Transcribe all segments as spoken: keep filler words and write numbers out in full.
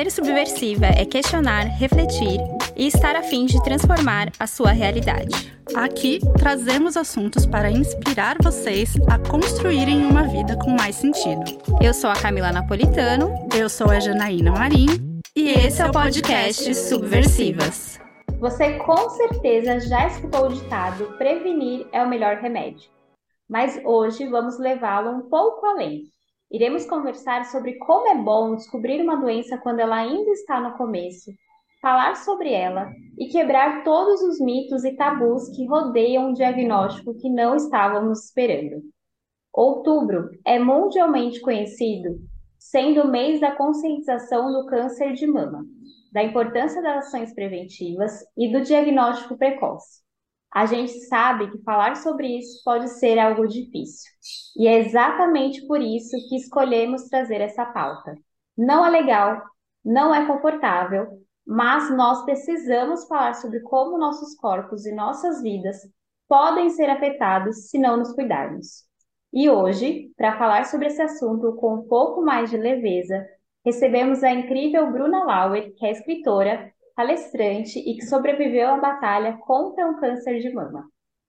Ser subversiva é questionar, refletir e estar a fim de transformar a sua realidade. Aqui trazemos assuntos para inspirar vocês a construírem uma vida com mais sentido. Eu sou a Camila Napolitano. Eu sou a Janaína Marim. E esse é o podcast Subversivas. Você com certeza já escutou o ditado prevenir é o melhor remédio. Mas hoje vamos levá-lo um pouco além. Iremos conversar sobre como é bom descobrir uma doença quando ela ainda está no começo, falar sobre ela e quebrar todos os mitos e tabus que rodeiam um diagnóstico que não estávamos esperando. Outubro é mundialmente conhecido sendo o mês da conscientização do câncer de mama, da importância das ações preventivas e do diagnóstico precoce. A gente sabe que falar sobre isso pode ser algo difícil, e é exatamente por isso que escolhemos trazer essa pauta. Não é legal, não é confortável, mas nós precisamos falar sobre como nossos corpos e nossas vidas podem ser afetados se não nos cuidarmos. E hoje, para falar sobre esse assunto com um pouco mais de leveza, recebemos a incrível Bruna Lauer, que é escritora, palestrante e que sobreviveu à batalha contra o câncer de mama.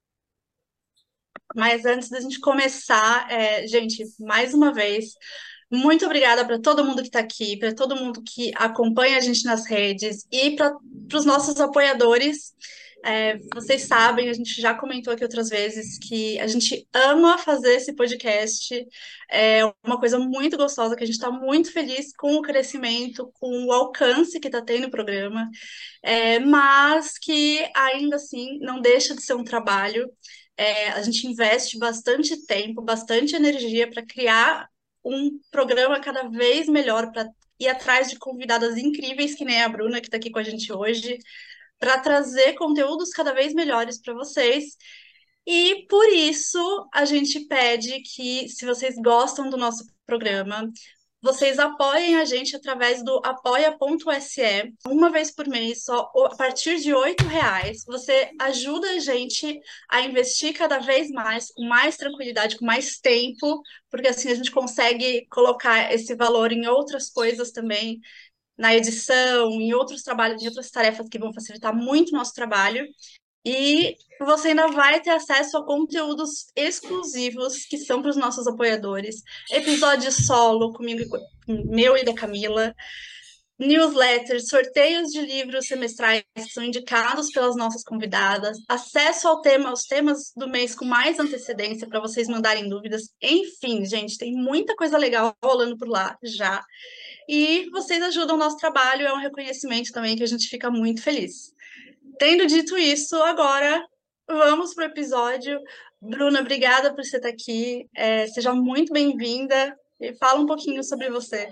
Mas antes da gente começar, é, gente, mais uma vez, muito obrigada para todo mundo que está aqui, para todo mundo que acompanha a gente nas redes e para os nossos apoiadores. É, vocês sabem, a gente já comentou aqui outras vezes que a gente ama fazer esse podcast, é uma coisa muito gostosa, que a gente está muito feliz com o crescimento, com o alcance que está tendo o programa, é, mas que ainda assim não deixa de ser um trabalho. É, a gente investe bastante tempo, bastante energia para criar um programa cada vez melhor, para ir atrás de convidadas incríveis, que nem a Bruna, que está aqui com a gente hoje, para trazer conteúdos cada vez melhores para vocês. E por isso a gente pede que, se vocês gostam do nosso programa, vocês apoiem a gente através do apoia.se. Uma vez por mês, só a partir de oito reais, você ajuda a gente a investir cada vez mais, com mais tranquilidade, com mais tempo, porque assim a gente consegue colocar esse valor em outras coisas também, na edição, em outros trabalhos, em outras tarefas que vão facilitar muito o nosso trabalho. E você ainda vai ter acesso a conteúdos exclusivos que são para os nossos apoiadores, episódios solo comigo, meu e da Camila, newsletters, sorteios de livros semestrais que são indicados pelas nossas convidadas, acesso ao tema, aos temas do mês com mais antecedência para vocês mandarem dúvidas. Enfim, gente, tem muita coisa legal rolando por lá já. E vocês ajudam o nosso trabalho, é um reconhecimento também que a gente fica muito feliz. Tendo dito isso, agora vamos para o episódio. Bruna, obrigada por você estar aqui. É, seja muito bem-vinda e fala um pouquinho sobre você.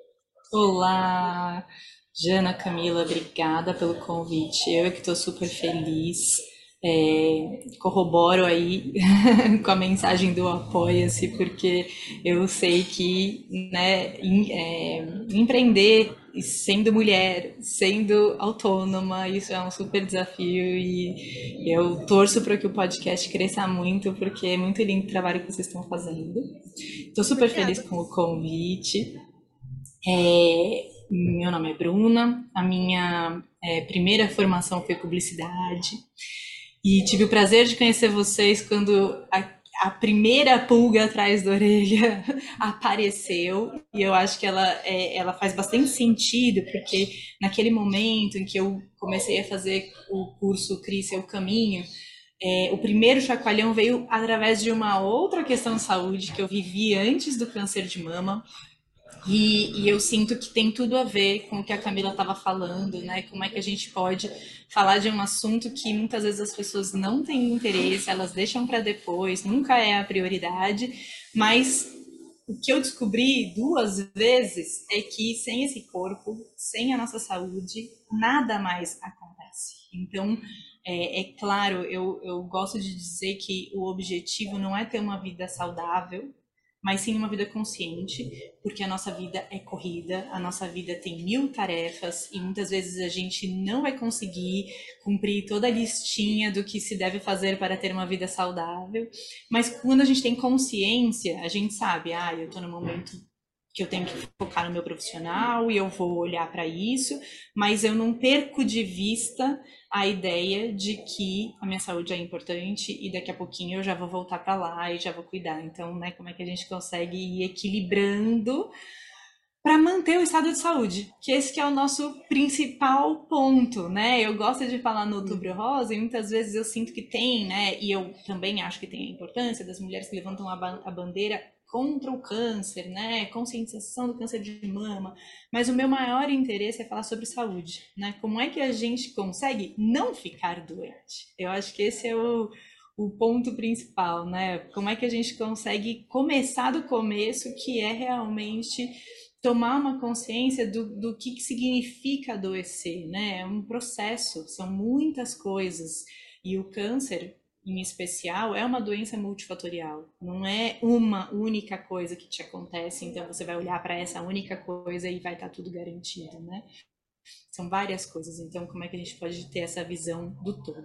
Olá, Jana, Camila, obrigada pelo convite. Eu é que estou super feliz. É, corroboro aí com a mensagem do Apoia-se, porque eu sei que, né, em, é, empreender sendo mulher, sendo autônoma, isso é um super desafio e eu torço para que o podcast cresça muito, porque é muito lindo o trabalho que vocês estão fazendo. Estou super Obrigada. Feliz com o convite. É, meu nome é Bruna, a minha é, primeira formação foi publicidade. E tive o prazer de conhecer vocês quando a, a primeira pulga atrás da orelha apareceu. E eu acho que ela, é, ela faz bastante sentido, porque naquele momento em que eu comecei a fazer o curso Crie Seu Caminho, é, o primeiro chacoalhão veio através de uma outra questão de saúde que eu vivi antes do câncer de mama. E, e eu sinto que tem tudo a ver com o que a Camila estava falando, né? Como é que a gente pode falar de um assunto que muitas vezes as pessoas não têm interesse, elas deixam para depois, nunca é a prioridade, mas o que eu descobri duas vezes é que sem esse corpo, sem a nossa saúde, nada mais acontece. Então, é, é claro, eu, eu gosto de dizer que o objetivo não é ter uma vida saudável, mas sim uma vida consciente, porque a nossa vida é corrida, a nossa vida tem mil tarefas e muitas vezes a gente não vai conseguir cumprir toda a listinha do que se deve fazer para ter uma vida saudável, mas quando a gente tem consciência, a gente sabe, ah, eu estou no momento que eu tenho que focar no meu profissional e eu vou olhar para isso, mas eu não perco de vista a ideia de que a minha saúde é importante e daqui a pouquinho eu já vou voltar para lá e já vou cuidar. Então, né, como é que a gente consegue ir equilibrando para manter o estado de saúde, que esse que é o nosso principal ponto, né? Eu gosto de falar no Outubro Rosa e muitas vezes eu sinto que tem, né? E eu também acho que tem a importância das mulheres que levantam a, ba a bandeira contra o câncer, né? Conscientização do câncer de mama. Mas o meu maior interesse é falar sobre saúde, né? Como é que a gente consegue não ficar doente? Eu acho que esse é o, o ponto principal, né? Como é que a gente consegue começar do começo, que é realmente tomar uma consciência do, do que, que significa adoecer, né? É um processo, são muitas coisas. E o câncer, em especial, é uma doença multifatorial. Não é uma única coisa que te acontece, então você vai olhar para essa única coisa e vai estar tudo garantido, né? São várias coisas, então como é que a gente pode ter essa visão do todo?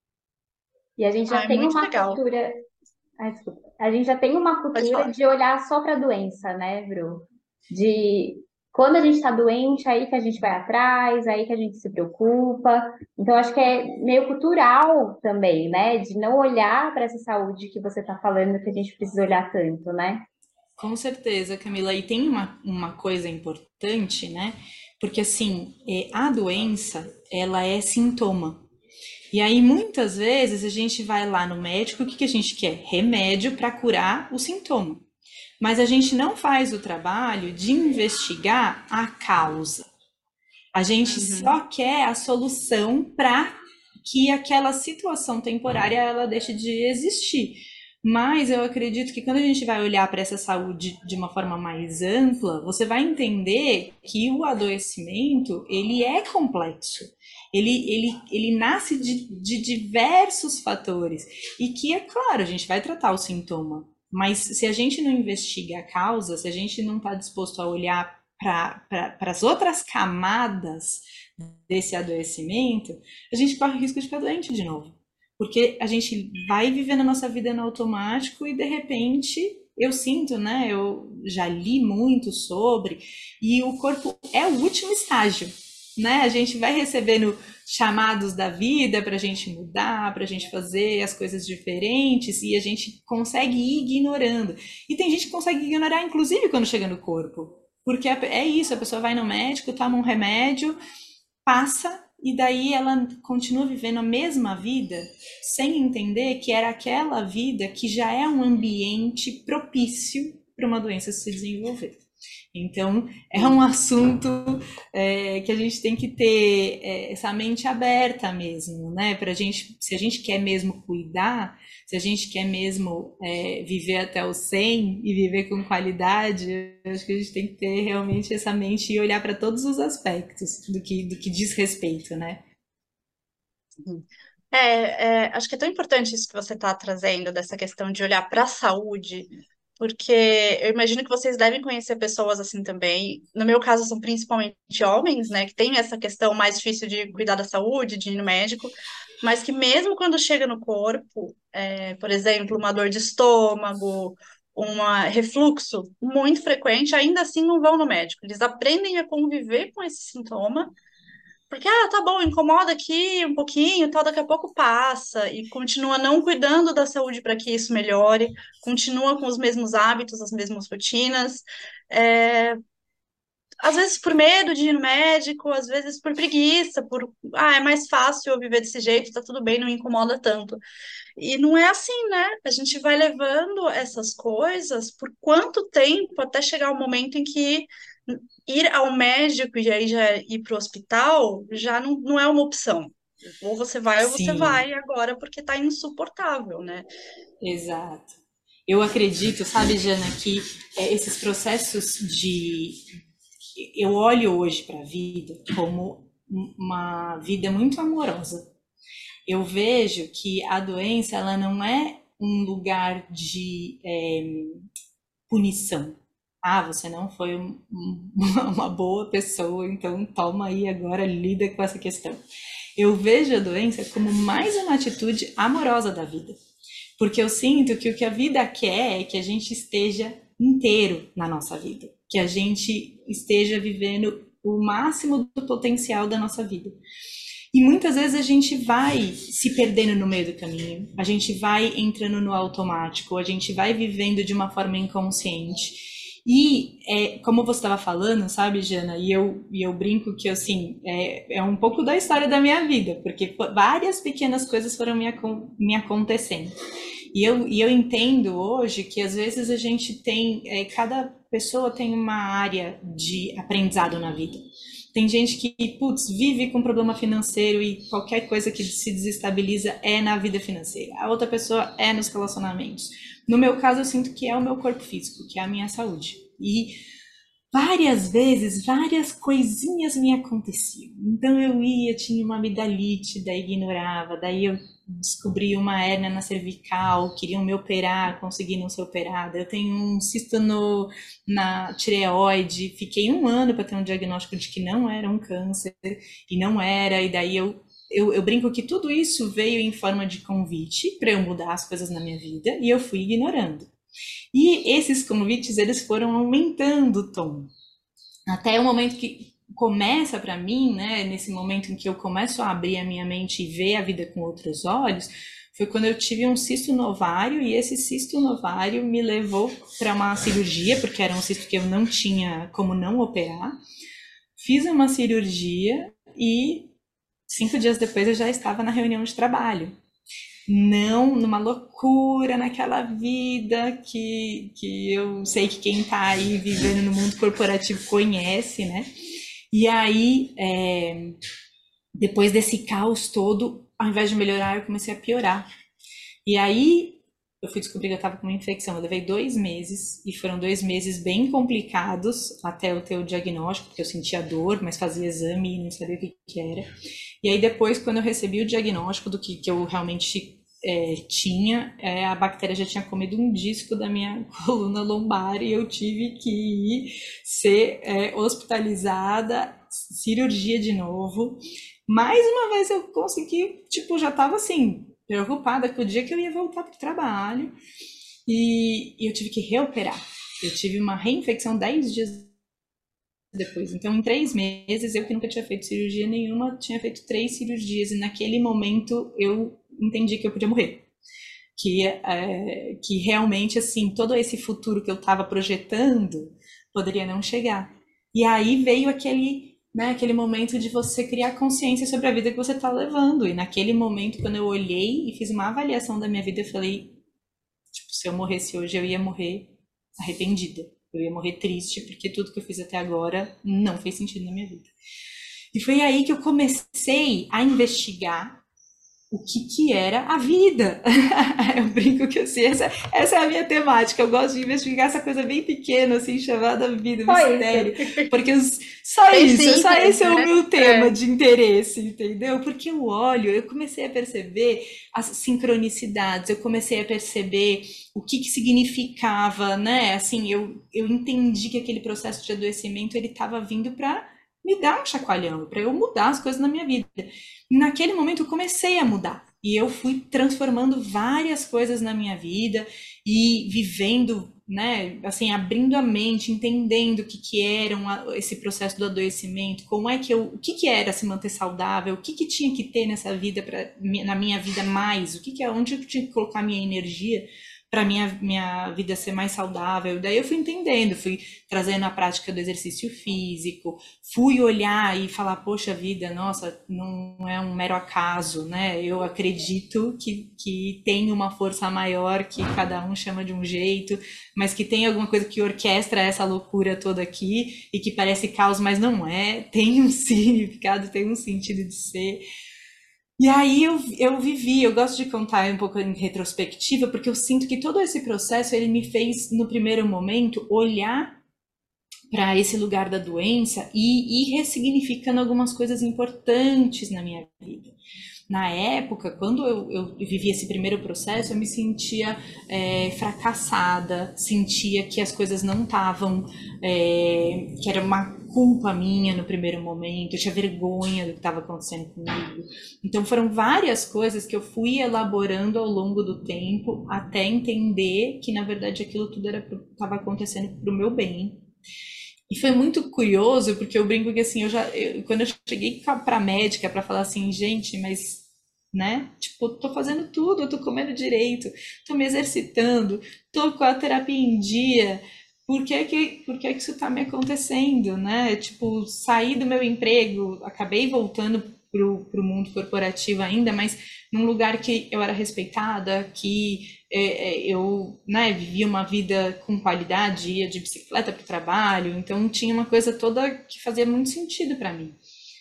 E a gente já Ah, é tem muito uma legal. cultura. Ai, desculpa. A gente já tem uma Pode cultura falar. de olhar só para a doença, né, Bru? De quando a gente está doente, aí que a gente vai atrás, aí que a gente se preocupa. Então, acho que é meio cultural também, né? De não olhar para essa saúde que você está falando, que a gente precisa olhar tanto, né? Com certeza, Camila. E tem uma, uma coisa importante, né? Porque, assim, é, a doença, ela é sintoma. E aí, muitas vezes, a gente vai lá no médico, o que, que a gente quer? Remédio para curar o sintoma. Mas a gente não faz o trabalho de investigar a causa. A gente Uhum. só quer a solução para que aquela situação temporária ela deixe de existir. Mas eu acredito que quando a gente vai olhar para essa saúde de uma forma mais ampla, você vai entender que o adoecimento ele é complexo. Ele, ele, ele nasce de, de diversos fatores. E que, é claro, a gente vai tratar o sintoma. Mas se a gente não investiga a causa, se a gente não está disposto a olhar para pra, as outras camadas desse adoecimento, a gente corre o risco de ficar doente de novo. Porque a gente vai vivendo a nossa vida no automático e, de repente, eu sinto, né? Eu já li muito sobre, e o corpo é o último estágio, né? A gente vai recebendo chamados da vida para a gente mudar, para a gente fazer as coisas diferentes, e a gente consegue ir ignorando. E tem gente que consegue ignorar, inclusive, quando chega no corpo. Porque é isso, a pessoa vai no médico, toma um remédio, passa, e daí ela continua vivendo a mesma vida, sem entender que era aquela vida que já é um ambiente propício para uma doença se desenvolver. Então, é um assunto é, que a gente tem que ter é, essa mente aberta mesmo, né? Pra gente, se a gente quer mesmo cuidar, se a gente quer mesmo é, viver até o cem e viver com qualidade, eu acho que a gente tem que ter realmente essa mente e olhar para todos os aspectos do que, do que diz respeito, né? É, é, acho que é tão importante isso que você está trazendo, dessa questão de olhar para a saúde, porque eu imagino que vocês devem conhecer pessoas assim também. No meu caso, são principalmente homens, né, que têm essa questão mais difícil de cuidar da saúde, de ir no médico, mas que mesmo quando chega no corpo, é, por exemplo, uma dor de estômago, um refluxo muito frequente, ainda assim não vão no médico. Eles aprendem a conviver com esse sintoma. Porque, ah, tá bom, incomoda aqui um pouquinho, tal, daqui a pouco passa, e continua não cuidando da saúde para que isso melhore, continua com os mesmos hábitos, as mesmas rotinas, é, às vezes por medo de ir no médico, às vezes por preguiça, por, ah, é mais fácil eu viver desse jeito, tá tudo bem, não incomoda tanto. E não é assim, né? A gente vai levando essas coisas por quanto tempo até chegar o momento em que ir ao médico e aí já ir para o hospital já não, não é uma opção. Ou você vai ou você Sim, vai agora porque tá insuportável, né? exato. Eu acredito, sabe, Jana, que é, esses processos de... Eu olho hoje para a vida como uma vida muito amorosa. Eu vejo que a doença ela não é um lugar de é, punição. Ah, você não foi um, um, uma boa pessoa, então toma aí agora, lida com essa questão. Eu vejo a doença como mais uma atitude amorosa da vida. Porque eu sinto que o que a vida quer é que a gente esteja inteiro na nossa vida. que a gente esteja vivendo o máximo do potencial da nossa vida. E muitas vezes a gente vai se perdendo no meio do caminho, a gente vai entrando no automático, a gente vai vivendo de uma forma inconsciente. E é, como você estava falando, sabe, Jana, e eu, e eu brinco que, assim, é, é um pouco da história da minha vida, porque várias pequenas coisas foram me, me acontecendo. E eu, e eu entendo hoje que, às vezes, a gente tem, é, cada pessoa tem uma área de aprendizado na vida. Tem gente que, putz, vive com problema financeiro e qualquer coisa que se desestabiliza é na vida financeira. A outra pessoa é nos relacionamentos. No meu caso, eu sinto que é o meu corpo físico, que é a minha saúde. E várias vezes, várias coisinhas me aconteciam. Então eu ia, tinha uma amidalite, daí ignorava, daí eu descobri uma hérnia na cervical, queriam me operar, consegui não ser operada. Eu tenho um cisto no, na tireoide, fiquei um ano para ter um diagnóstico de que não era um câncer, e não era, e daí eu Eu, eu brinco que tudo isso veio em forma de convite para eu mudar as coisas na minha vida e eu fui ignorando. E esses convites, eles foram aumentando o tom. Até o momento que começa para mim, né, nesse momento em que eu começo a abrir a minha mente e ver a vida com outros olhos, foi quando eu tive um cisto no ovário e esse cisto no ovário me levou para uma cirurgia, porque era um cisto que eu não tinha como não operar. Fiz uma cirurgia e cinco dias depois eu já estava na reunião de trabalho. Não numa loucura, naquela vida que, que eu sei que quem está aí vivendo no mundo corporativo conhece, né? E aí, é, depois desse caos todo, ao invés de melhorar, eu comecei a piorar. E aí, eu fui descobrir que eu estava com uma infecção. Eu levei dois meses, e foram dois meses bem complicados até eu ter o diagnóstico, porque eu sentia dor, mas fazia exame e não sabia o que, que era. E aí depois, quando eu recebi o diagnóstico do que, que eu realmente é, tinha, é, a bactéria já tinha comido um disco da minha coluna lombar e eu tive que ir ser é, hospitalizada, cirurgia de novo. Mais uma vez eu consegui, tipo, já estava assim, preocupada com o dia que eu ia voltar para o trabalho e, e eu tive que reoperar. Eu tive uma reinfecção dez dias depois. Então, em três meses, eu que nunca tinha feito cirurgia nenhuma, tinha feito três cirurgias. E naquele momento, eu entendi que eu podia morrer. Que, é, que realmente, assim, todo esse futuro que eu estava projetando poderia não chegar. E aí veio aquele, né, aquele momento de você criar consciência sobre a vida que você está levando. E naquele momento, quando eu olhei e fiz uma avaliação da minha vida, eu falei, tipo, se eu morresse hoje, eu ia morrer arrependida. Eu ia morrer triste, porque tudo que eu fiz até agora não fez sentido na minha vida. E foi aí que eu comecei a investigar o que que era a vida. Eu brinco que assim, essa, essa é a minha temática. Eu gosto de investigar essa coisa bem pequena, assim, chamada vida, Só mistério. isso. Porque os, só Bem isso, só simples, esse é o né? meu tema É. de interesse, entendeu? Porque eu olho, eu comecei a perceber as sincronicidades, eu comecei a perceber o que que significava, né? Assim, eu, eu entendi que aquele processo de adoecimento, ele estava vindo para me dar um chacoalhão, para eu mudar as coisas na minha vida. E naquele momento eu comecei a mudar. E eu fui transformando várias coisas na minha vida e vivendo, né, assim, abrindo a mente, entendendo o que que era um, esse processo do adoecimento, como é que eu, o que que era se manter saudável, o que que tinha que ter nessa vida, pra, na minha vida mais, o que que é, onde eu tinha que colocar minha energia para minha minha vida ser mais saudável. Daí eu fui entendendo, fui trazendo a prática do exercício físico, fui olhar e falar, poxa vida, nossa, não é um mero acaso, né? Eu acredito que, que tem uma força maior, que cada um chama de um jeito, mas que tem alguma coisa que orquestra essa loucura toda aqui e que parece caos, mas não é, tem um significado, tem um sentido de ser. E aí eu, eu vivi, eu gosto de contar um pouco em retrospectiva, porque eu sinto que todo esse processo, ele me fez, no primeiro momento, olhar para esse lugar da doença e ir ressignificando algumas coisas importantes na minha vida. Na época, quando eu, eu vivi esse primeiro processo, eu me sentia é, fracassada, sentia que as coisas não estavam, é, que era uma culpa minha no primeiro momento, eu tinha vergonha do que estava acontecendo comigo. Então foram várias coisas que eu fui elaborando ao longo do tempo até entender que na verdade aquilo tudo estava acontecendo para o meu bem. E foi muito curioso, porque eu brinco que assim, eu já, eu- quando eu cheguei para a médica para falar assim, gente, mas, né? Tipo, eu tô fazendo tudo, eu tô comendo direito, tô me exercitando, tô com a terapia em dia. Por que que, por que que isso tá me acontecendo, né? Tipo, saí do meu emprego, acabei voltando pro, pro mundo corporativo ainda, mas num lugar que eu era respeitada, que é, é, eu, né, vivia uma vida com qualidade, ia de bicicleta para o trabalho, então tinha uma coisa toda que fazia muito sentido para mim.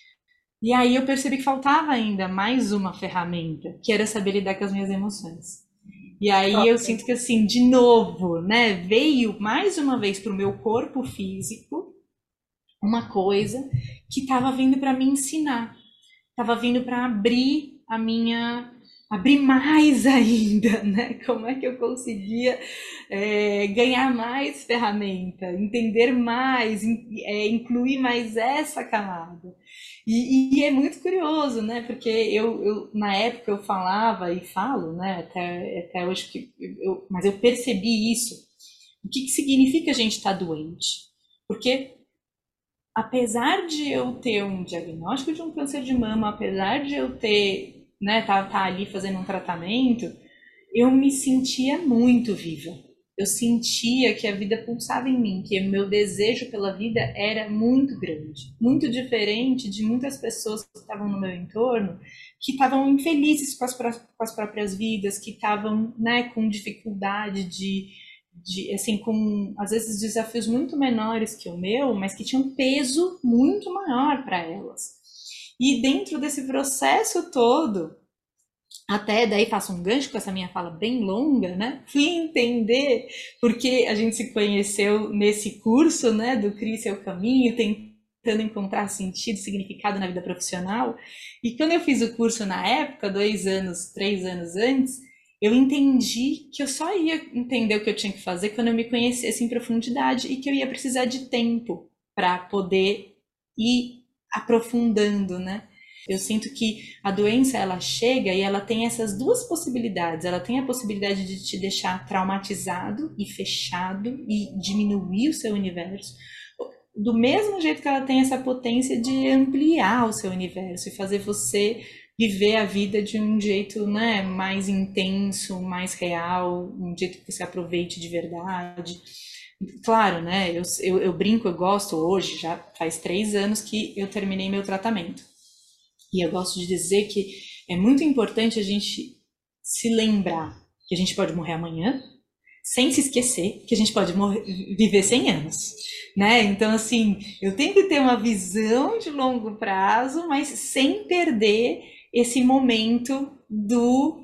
E aí eu percebi que faltava ainda mais uma ferramenta, que era saber lidar com as minhas emoções. E aí eu sinto que assim, de novo, né, veio mais uma vez para o meu corpo físico uma coisa que estava vindo para me ensinar, estava vindo para abrir a minha, abrir mais ainda, né? Como é que eu conseguia é, ganhar mais ferramenta, entender mais, in- é, incluir mais essa camada. E, e é muito curioso, né? Porque eu, eu, na época eu falava e falo, né? Até, até hoje que eu, mas eu percebi isso. O que, que significa a gente estar doente? Porque apesar de eu ter um diagnóstico de um câncer de mama, apesar de eu ter, né, tá, tá ali fazendo um tratamento, eu me sentia muito viva. Eu sentia que a vida pulsava em mim, que o meu desejo pela vida era muito grande, muito diferente de muitas pessoas que estavam no meu entorno, que estavam infelizes com as, com as próprias vidas, que estavam, né, com dificuldade de, de, assim, com às vezes desafios muito menores que o meu, mas que tinham um peso muito maior para elas. E dentro desse processo todo, até daí faço um gancho com essa minha fala bem longa, né? Fui entender porque a gente se conheceu nesse curso, né, do Crie Seu Caminho, tentando encontrar sentido, significado na vida profissional. E quando eu fiz o curso na época, dois anos, três anos antes, eu entendi que eu só ia entender o que eu tinha que fazer quando eu me conhecesse em profundidade e que eu ia precisar de tempo para poder ir aprofundando, né? Eu sinto que a doença ela chega e ela tem essas duas possibilidades. Ela tem a possibilidade de te deixar traumatizado e fechado e diminuir o seu universo. Do mesmo jeito que ela tem essa potência de ampliar o seu universo e fazer você viver a vida de um jeito, né, mais intenso, mais real, um jeito que você aproveite de verdade. Claro, né, eu, eu, eu brinco, eu gosto hoje, já faz três anos que eu terminei meu tratamento. E eu gosto de dizer que é muito importante a gente se lembrar que a gente pode morrer amanhã, sem se esquecer que a gente pode morrer, viver cem anos, né? Então, assim, eu tenho que ter uma visão de longo prazo, mas sem perder esse momento do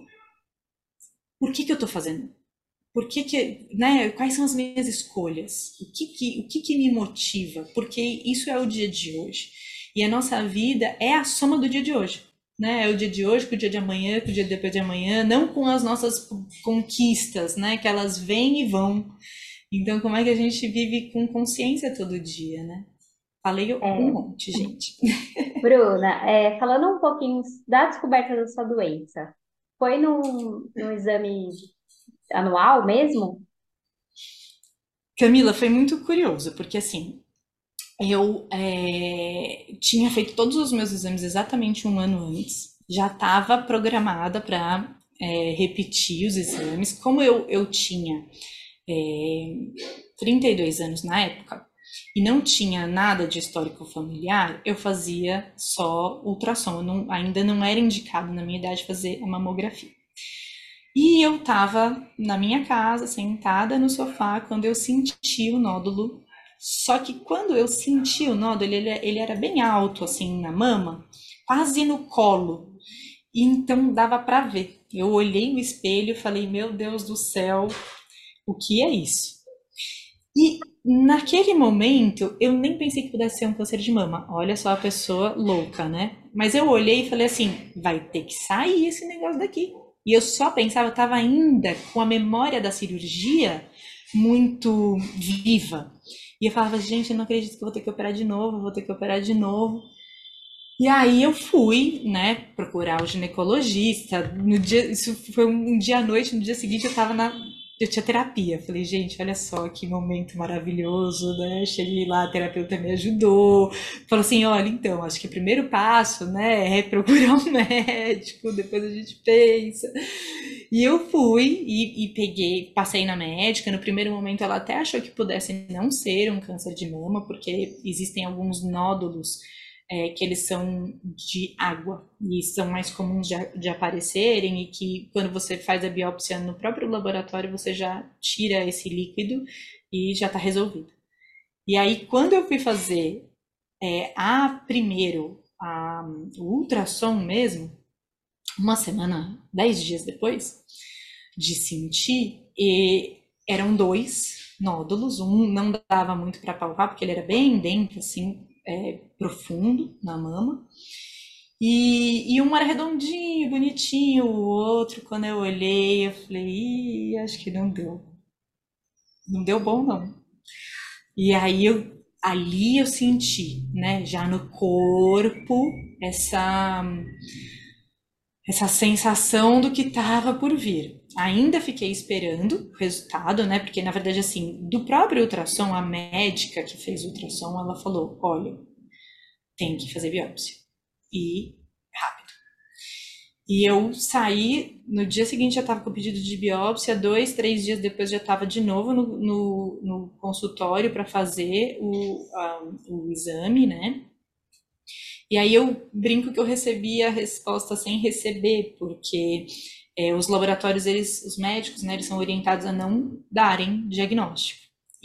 por que que eu tô fazendo? Por que que, né? Quais são as minhas escolhas? O que que, o que que me motiva? Porque isso é o dia de hoje. E a nossa vida é a soma do dia de hoje, né? É o dia de hoje com o dia de amanhã, com o dia depois de amanhã, não com as nossas conquistas, né? Que elas vêm e vão. Então, como é que a gente vive com consciência todo dia, né? Falei um É, monte, gente. Bruna, é, falando um pouquinho da descoberta da sua doença, foi no, no exame anual mesmo? Camila, foi muito curioso, porque assim, eu é, tinha feito todos os meus exames exatamente um ano antes, já estava programada para é, repetir os exames. Como eu, eu tinha é, trinta e dois anos na época e não tinha nada de histórico familiar, eu fazia só ultrassom. Eu não, ainda não era indicado na minha idade fazer a mamografia. E eu estava na minha casa, sentada no sofá, quando eu senti o nódulo. Só que quando eu senti o nódulo, ele, ele era bem alto, assim, na mama, quase no colo. E então dava para ver. Eu olhei no espelho e falei, meu Deus do céu, o que é isso? E naquele momento, eu nem pensei que pudesse ser um câncer de mama. Olha só a pessoa louca, né? Mas eu olhei e falei assim, vai ter que sair esse negócio daqui. E eu só pensava, eu estava ainda com a memória da cirurgia muito viva. E eu falava, gente, eu não acredito que eu vou ter que operar de novo, vou ter que operar de novo. E aí eu fui, né, procurar o ginecologista. No dia, isso foi um dia à noite, no dia seguinte eu estava na, eu tinha terapia. Falei, gente, olha só que momento maravilhoso, né? Cheguei lá, a terapeuta me ajudou. Falou assim, olha, então, acho que o primeiro passo, né, é procurar um médico, depois a gente pensa. E eu fui e, e peguei, passei na médica. No primeiro momento ela até achou que pudesse não ser um câncer de mama, porque existem alguns nódulos é, que eles são de água e são mais comuns de, de aparecerem, e que quando você faz a biópsia no próprio laboratório você já tira esse líquido e já está resolvido. E aí quando eu fui fazer é, a primeiro a, o ultrassom mesmo, uma semana, dez dias depois de sentir, e eram dois nódulos, um não dava muito para palpar porque ele era bem dentro, assim, é, profundo na mama, e, e um era redondinho, bonitinho, o outro, quando eu olhei, eu falei, ih, acho que não deu, não deu bom não. E aí eu, ali eu senti, né, já no corpo, essa essa sensação do que estava por vir. Ainda fiquei esperando o resultado, né? Porque, na verdade, assim, do próprio ultrassom, a médica que fez o ultrassom, ela falou, olha, tem que fazer biópsia. E rápido. E eu saí, no dia seguinte já estava com o pedido de biópsia, dois, três dias depois já estava de novo no, no, no consultório para fazer o, a, o exame, né? E aí eu brinco que eu recebi a resposta sem receber, porque é, os laboratórios, eles, os médicos, né, eles são orientados a não darem diagnóstico.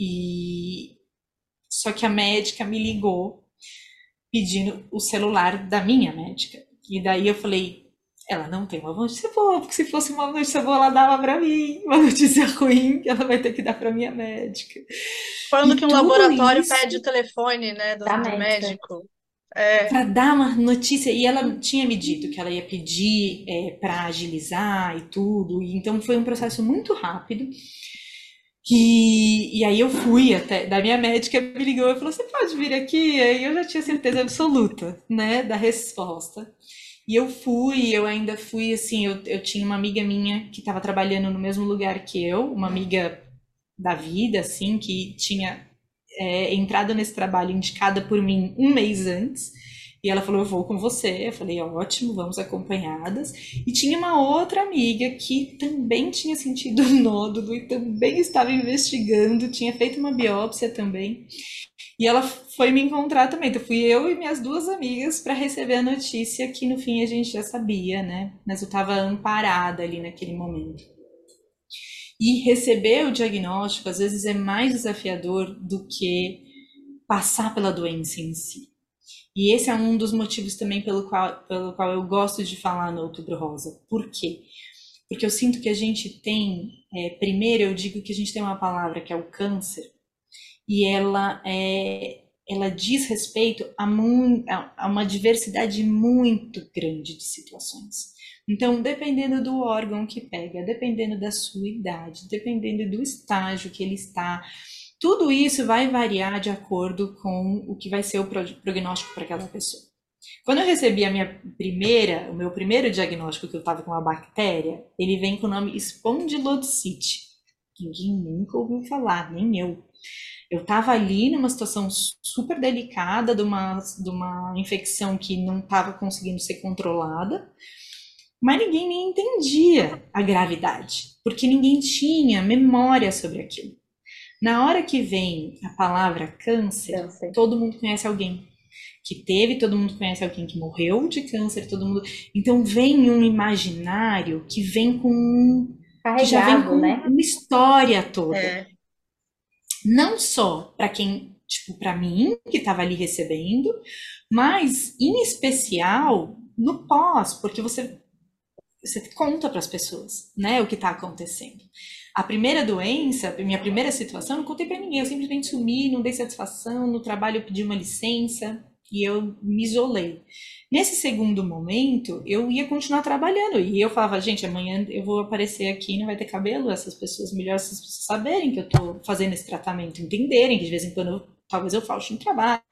E só que a médica me ligou pedindo o celular da minha médica. E daí eu falei, ela não tem uma notícia boa, porque se fosse uma notícia boa, ela dava para mim. Uma notícia ruim, ela vai ter que dar para minha médica. Quando E que um tudo laboratório isso pede o telefone, né, do, Da do médica. médico? É, para dar uma notícia, e ela tinha me dito que ela ia pedir é, para agilizar e tudo, e então foi um processo muito rápido. E, e aí eu fui até, da minha médica me ligou e falou, você pode vir aqui? Aí eu já tinha certeza absoluta, né, da resposta. E eu fui, eu ainda fui, assim, eu, eu tinha uma amiga minha que estava trabalhando no mesmo lugar que eu, uma amiga da vida, assim, que tinha é, entrado nesse trabalho indicada por mim um mês antes, e ela falou, eu vou com você. Eu falei, ótimo, vamos acompanhadas. E tinha uma outra amiga que também tinha sentido um nódulo e também estava investigando, tinha feito uma biópsia também, e ela foi me encontrar também. Então fui eu e minhas duas amigas para receber a notícia que no fim a gente já sabia, né? Mas eu estava amparada ali naquele momento. E receber o diagnóstico, às vezes, é mais desafiador do que passar pela doença em si. E esse é um dos motivos também pelo qual, pelo qual eu gosto de falar no Outubro Rosa. Por quê? Porque eu sinto que a gente tem, é, primeiro eu digo que a gente tem uma palavra que é o câncer, e ela, é, ela diz respeito a, mu- a uma diversidade muito grande de situações. Então, dependendo do órgão que pega, dependendo da sua idade, dependendo do estágio que ele está, tudo isso vai variar de acordo com o que vai ser o prognóstico para aquela pessoa. Quando eu recebi a minha primeira, o meu primeiro diagnóstico, que eu estava com uma bactéria, ele vem com o nome espondilodicite. Ninguém nunca ouviu falar, nem eu. Eu estava ali numa situação super delicada, de uma, de uma infecção que não estava conseguindo ser controlada, mas ninguém nem entendia a gravidade, porque ninguém tinha memória sobre aquilo. Na hora que vem a palavra câncer, Câncer. todo mundo conhece alguém que teve, todo mundo conhece alguém que morreu de câncer, todo mundo. Então vem um imaginário que vem com que já vem Carregado, com né? uma história toda. é. Não só para quem, tipo, para mim, que estava ali recebendo, mas em especial no pós, porque você, você conta para as pessoas, né, o que está acontecendo. A primeira doença, a minha primeira situação, eu não contei para ninguém, eu simplesmente sumi, não dei satisfação, no trabalho eu pedi uma licença e eu me isolei. Nesse segundo momento, eu ia continuar trabalhando e eu falava, gente, amanhã eu vou aparecer aqui, não vai ter cabelo, essas pessoas, melhor essas pessoas saberem que eu estou fazendo esse tratamento, entenderem que de vez em quando eu, talvez eu falte no trabalho.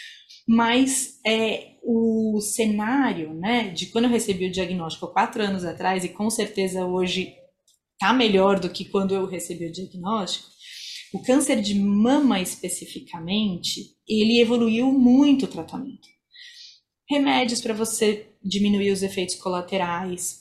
Mas é, o cenário, né, de quando eu recebi o diagnóstico há quatro anos atrás, e com certeza hoje tá melhor do que quando eu recebi o diagnóstico, o câncer de mama especificamente, ele evoluiu muito o tratamento. Remédios para você diminuir os efeitos colaterais.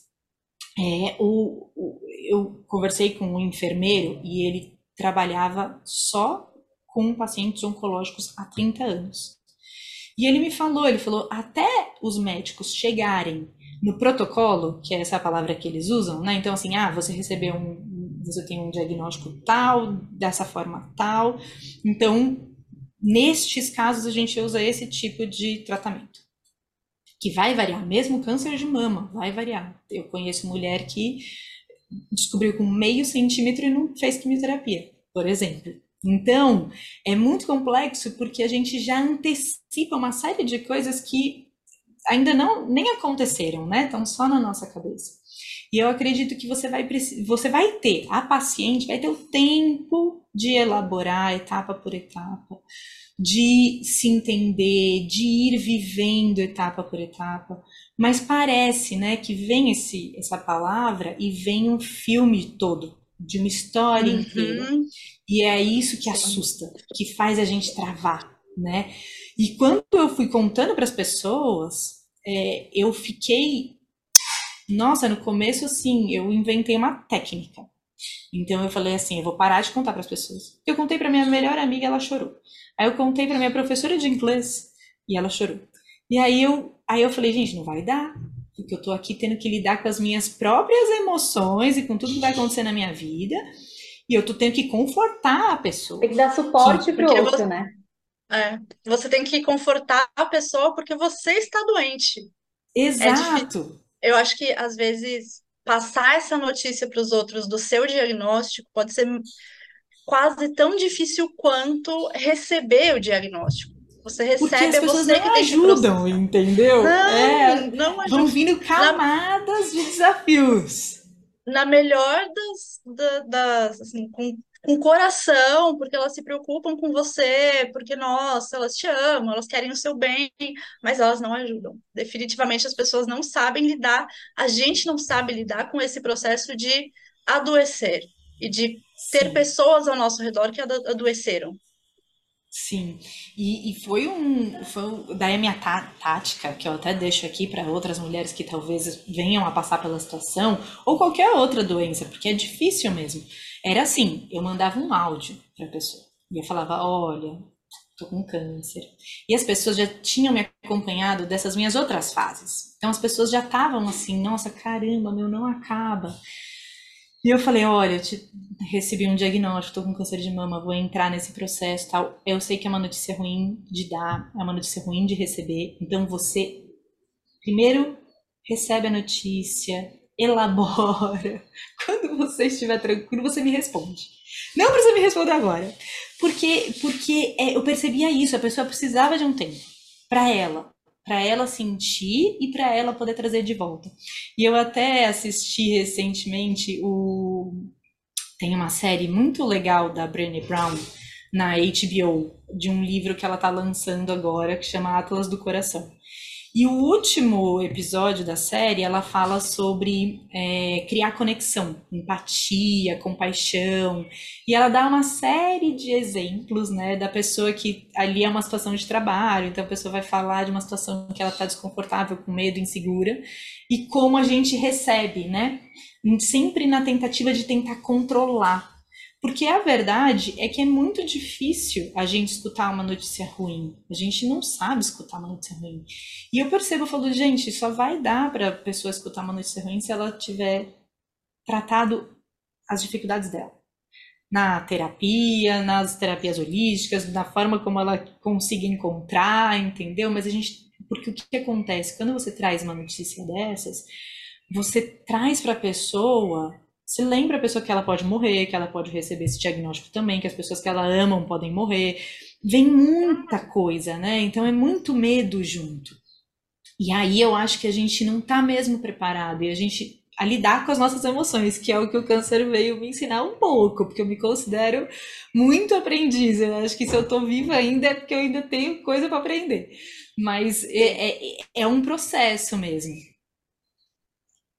É, o, o, eu conversei com um enfermeiro e ele trabalhava só com pacientes oncológicos há trinta anos. E ele me falou, ele falou, até os médicos chegarem no protocolo, que é essa palavra que eles usam, né? Então, assim, ah, você recebeu um, você tem um diagnóstico tal, dessa forma tal. Então, nestes casos, a gente usa esse tipo de tratamento, que vai variar, mesmo câncer de mama, vai variar. Eu conheço mulher que descobriu com meio centímetro e não fez quimioterapia, por exemplo. Então, é muito complexo porque a gente já antecipa uma série de coisas que ainda não nem aconteceram, né? Estão só na nossa cabeça. E eu acredito que você vai, você vai ter, a paciente vai ter o tempo de elaborar etapa por etapa, de se entender, de ir vivendo etapa por etapa. Mas parece, né, que vem esse, essa palavra e vem um filme todo, de uma história Uhum. inteira. E é isso que assusta, que faz a gente travar, né? E quando eu fui contando para as pessoas, é, eu fiquei... Nossa, no começo, assim, eu inventei uma técnica. Então eu falei assim, eu vou parar de contar para as pessoas. Eu contei para minha melhor amiga, ela chorou. Aí eu contei para minha professora de inglês e ela chorou. E aí eu, aí eu falei, gente, não vai dar. Porque eu tô aqui tendo que lidar com as minhas próprias emoções e com tudo que vai acontecer na minha vida. E eu tô tendo que confortar a pessoa. Tem que dar suporte pro Porque outro, você, né? é, você tem que confortar a pessoa porque você está doente. É difícil. Exato. Eu acho que, às vezes, passar essa notícia para os outros do seu diagnóstico pode ser quase tão difícil quanto receber o diagnóstico. Você Porque recebe, as é pessoas você não que tem que processar. ajudam, entendeu? Não, É, não vão ajuda. vindo Na, camadas de desafios. na melhor das, da- das assim, com, com coração, porque elas se preocupam com você, porque, nossa, elas te amam, elas querem o seu bem, mas elas não ajudam. Definitivamente as pessoas não sabem lidar, a gente não sabe lidar com esse processo de adoecer e de ter Sim. pessoas ao nosso redor que ado- adoeceram. Sim, e, e foi um, foi um- daí a minha tá- tática, que eu até deixo aqui para outras mulheres que talvez venham a passar pela situação, ou qualquer outra doença, porque é difícil mesmo. Era assim, eu mandava um áudio para a pessoa, e eu falava, olha, tô com câncer. E as pessoas já tinham me acompanhado dessas minhas outras fases. Então as pessoas já estavam assim, nossa, caramba, meu não acaba. E eu falei, olha, eu te- recebi um diagnóstico, tô com câncer de mama, vou entrar nesse processo e tal. Eu sei que é uma notícia ruim de dar, é uma notícia ruim de receber. Então você, primeiro, recebe a notícia, elabora. Quando você estiver tranquilo, você me responde. Não precisa me responder agora. Porque, porque é, eu percebia isso, a pessoa precisava de um tempo para ela, para ela sentir e para ela poder trazer de volta. E eu até assisti recentemente o tem uma série muito legal da Brené Brown na H B O, de um livro que ela está lançando agora, que chama Atlas do Coração. E o último episódio da série, ela fala sobre é, criar conexão, empatia, compaixão. E ela dá uma série de exemplos, né, da pessoa que ali é uma situação de trabalho, então a pessoa vai falar de uma situação que ela está desconfortável, com medo, insegura, e como a gente recebe, né, sempre na tentativa de tentar controlar. Porque a verdade é que é muito difícil a gente escutar uma notícia ruim. A gente não sabe escutar uma notícia ruim. E eu percebo, eu falo, gente, só vai dar para a pessoa escutar uma notícia ruim se ela tiver tratado as dificuldades dela. Na terapia, nas terapias holísticas, na forma como ela consiga encontrar, entendeu? Mas a gente... Porque o que acontece? Quando você traz uma notícia dessas, você traz para a pessoa... Você lembra a pessoa que ela pode morrer, que ela pode receber esse diagnóstico também, que as pessoas que ela amam podem morrer. Vem muita coisa, né? Então é muito medo junto. E aí eu acho que a gente não tá mesmo preparado e a gente a lidar com as nossas emoções, que é o que o câncer veio me ensinar um pouco, porque eu me considero muito aprendiz. Eu acho que se eu tô viva ainda é porque eu ainda tenho coisa para aprender. Mas é, é, é um processo mesmo.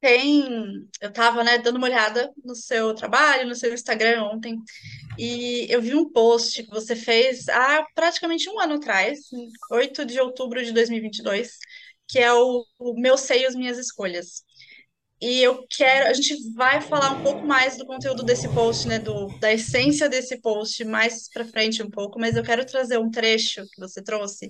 tem. Eu tava, né, dando uma olhada no seu trabalho, no seu Instagram ontem, e eu vi um post que você fez há praticamente um ano atrás, em oito de outubro de dois mil e vinte e dois, que é o, o Meu Seios, Minhas Escolhas. E eu quero, a gente vai falar um pouco mais do conteúdo desse post, né, do, da essência desse post mais para frente um pouco, mas eu quero trazer um trecho que você trouxe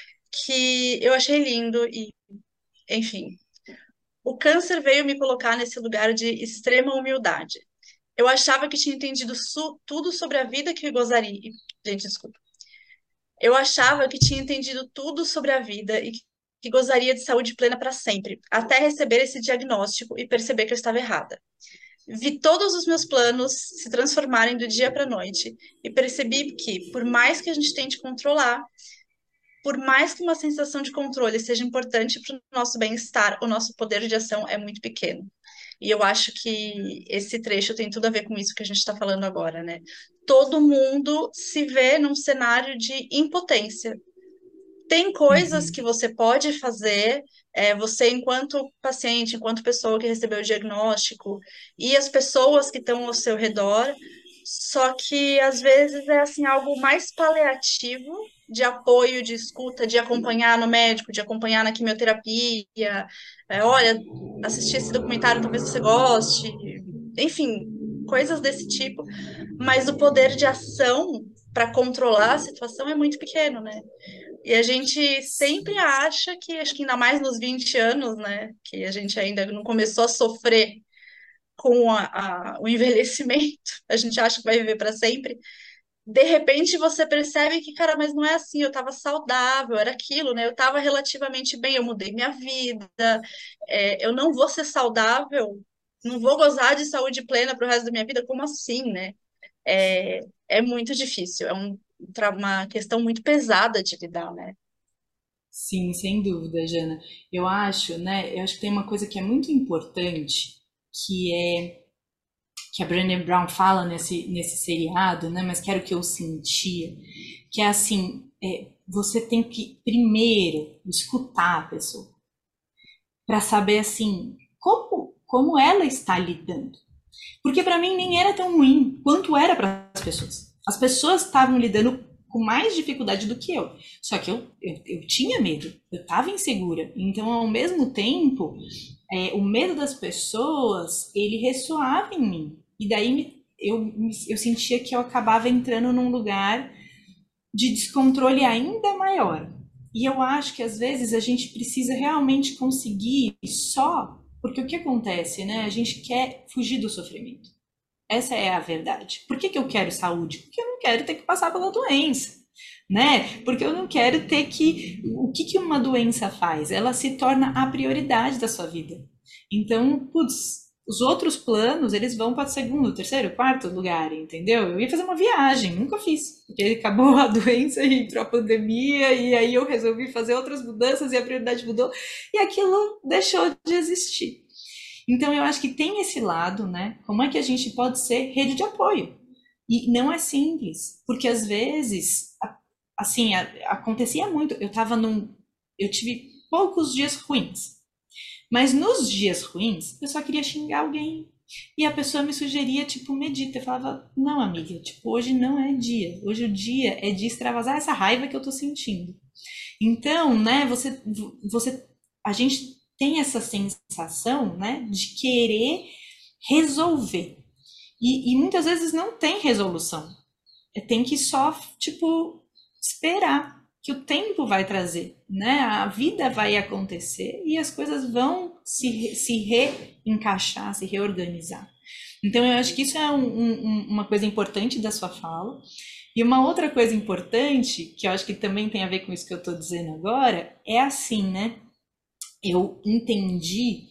que eu achei lindo e, enfim, o câncer veio me colocar nesse lugar de extrema humildade. Eu achava que tinha entendido su- tudo sobre a vida que gozaria. Gente, desculpa. Eu achava que tinha entendido tudo sobre a vida e que gozaria de saúde plena para sempre, até receber esse diagnóstico e perceber que eu estava errada. Vi todos os meus planos se transformarem do dia para a noite e percebi que, por mais que a gente tente controlar, por mais que uma sensação de controle seja importante para o nosso bem-estar, o nosso poder de ação é muito pequeno. E eu acho que esse trecho tem tudo a ver com isso que a gente está falando agora, né? Todo mundo se vê num cenário de impotência. Tem coisas que Uhum. você pode fazer, é, você enquanto paciente, enquanto pessoa que recebeu o diagnóstico, e as pessoas que estão ao seu redor, só que às vezes é assim algo mais paliativo, de apoio, de escuta, de acompanhar no médico, de acompanhar na quimioterapia. É, olha, assistir esse documentário, talvez você goste, enfim, coisas desse tipo, mas o poder de ação para controlar a situação é muito pequeno, né? E a gente sempre acha que, acho que ainda mais nos vinte anos, né, que a gente ainda não começou a sofrer com a, a- o envelhecimento, a gente acha que vai viver para sempre. De repente você percebe que, cara, mas não é assim, eu estava saudável, era aquilo, né? Eu estava relativamente bem, eu mudei minha vida, é, eu não vou ser saudável, não vou gozar de saúde plena para o resto da minha vida, como assim, né? É, é muito difícil, é um, tra- uma questão muito pesada de lidar, né? Sim, sem dúvida, Jana. Eu acho, né? Eu acho que tem uma coisa que é muito importante, que é que a Brené Brown fala nesse, nesse seriado, né? Mas quero que eu sentia, que é assim, é, você tem que primeiro escutar a pessoa para saber assim como como ela está lidando. Porque para mim nem era tão ruim quanto era para as pessoas. As pessoas estavam lidando com mais dificuldade do que eu. Só que eu, eu, eu tinha medo, eu estava insegura. Então, ao mesmo tempo, é, o medo das pessoas, ele ressoava em mim. E daí eu, eu sentia que eu acabava entrando num lugar de descontrole ainda maior. E eu acho que às vezes a gente precisa realmente conseguir só, porque o que acontece, né? A gente quer fugir do sofrimento. Essa é a verdade. Por que, que eu quero saúde? Porque eu não quero ter que passar pela doença, né? Porque eu não quero ter que. O que, que uma doença faz? Ela se torna a prioridade da sua vida. Então, putz, os outros planos, eles vão para o segundo, terceiro, quarto lugar, entendeu? Eu ia fazer uma viagem, nunca fiz. Porque acabou a doença e entrou a pandemia, e aí eu resolvi fazer outras mudanças e a prioridade mudou, e aquilo deixou de existir. Então, eu acho que tem esse lado, né? Como é que a gente pode ser rede de apoio? E não é simples, porque às vezes, assim, acontecia muito. Eu tava num. Eu tive poucos dias ruins, mas nos dias ruins, eu só queria xingar alguém. E a pessoa me sugeria, tipo, medita. Eu falava, não, amiga, tipo, hoje não é dia. Hoje o dia é de extravasar essa raiva que eu tô sentindo. Então, né, você, você, a gente tem essa sensação, né, de querer resolver. E, e muitas vezes não tem resolução. Tem que só, tipo, esperar que o tempo vai trazer, né? A vida vai acontecer e as coisas vão se, se reencaixar, se reorganizar. Então, eu acho que isso é um, um, uma coisa importante da sua fala. E uma outra coisa importante, que eu acho que também tem a ver com isso que eu estou dizendo agora, é assim, né? Eu entendi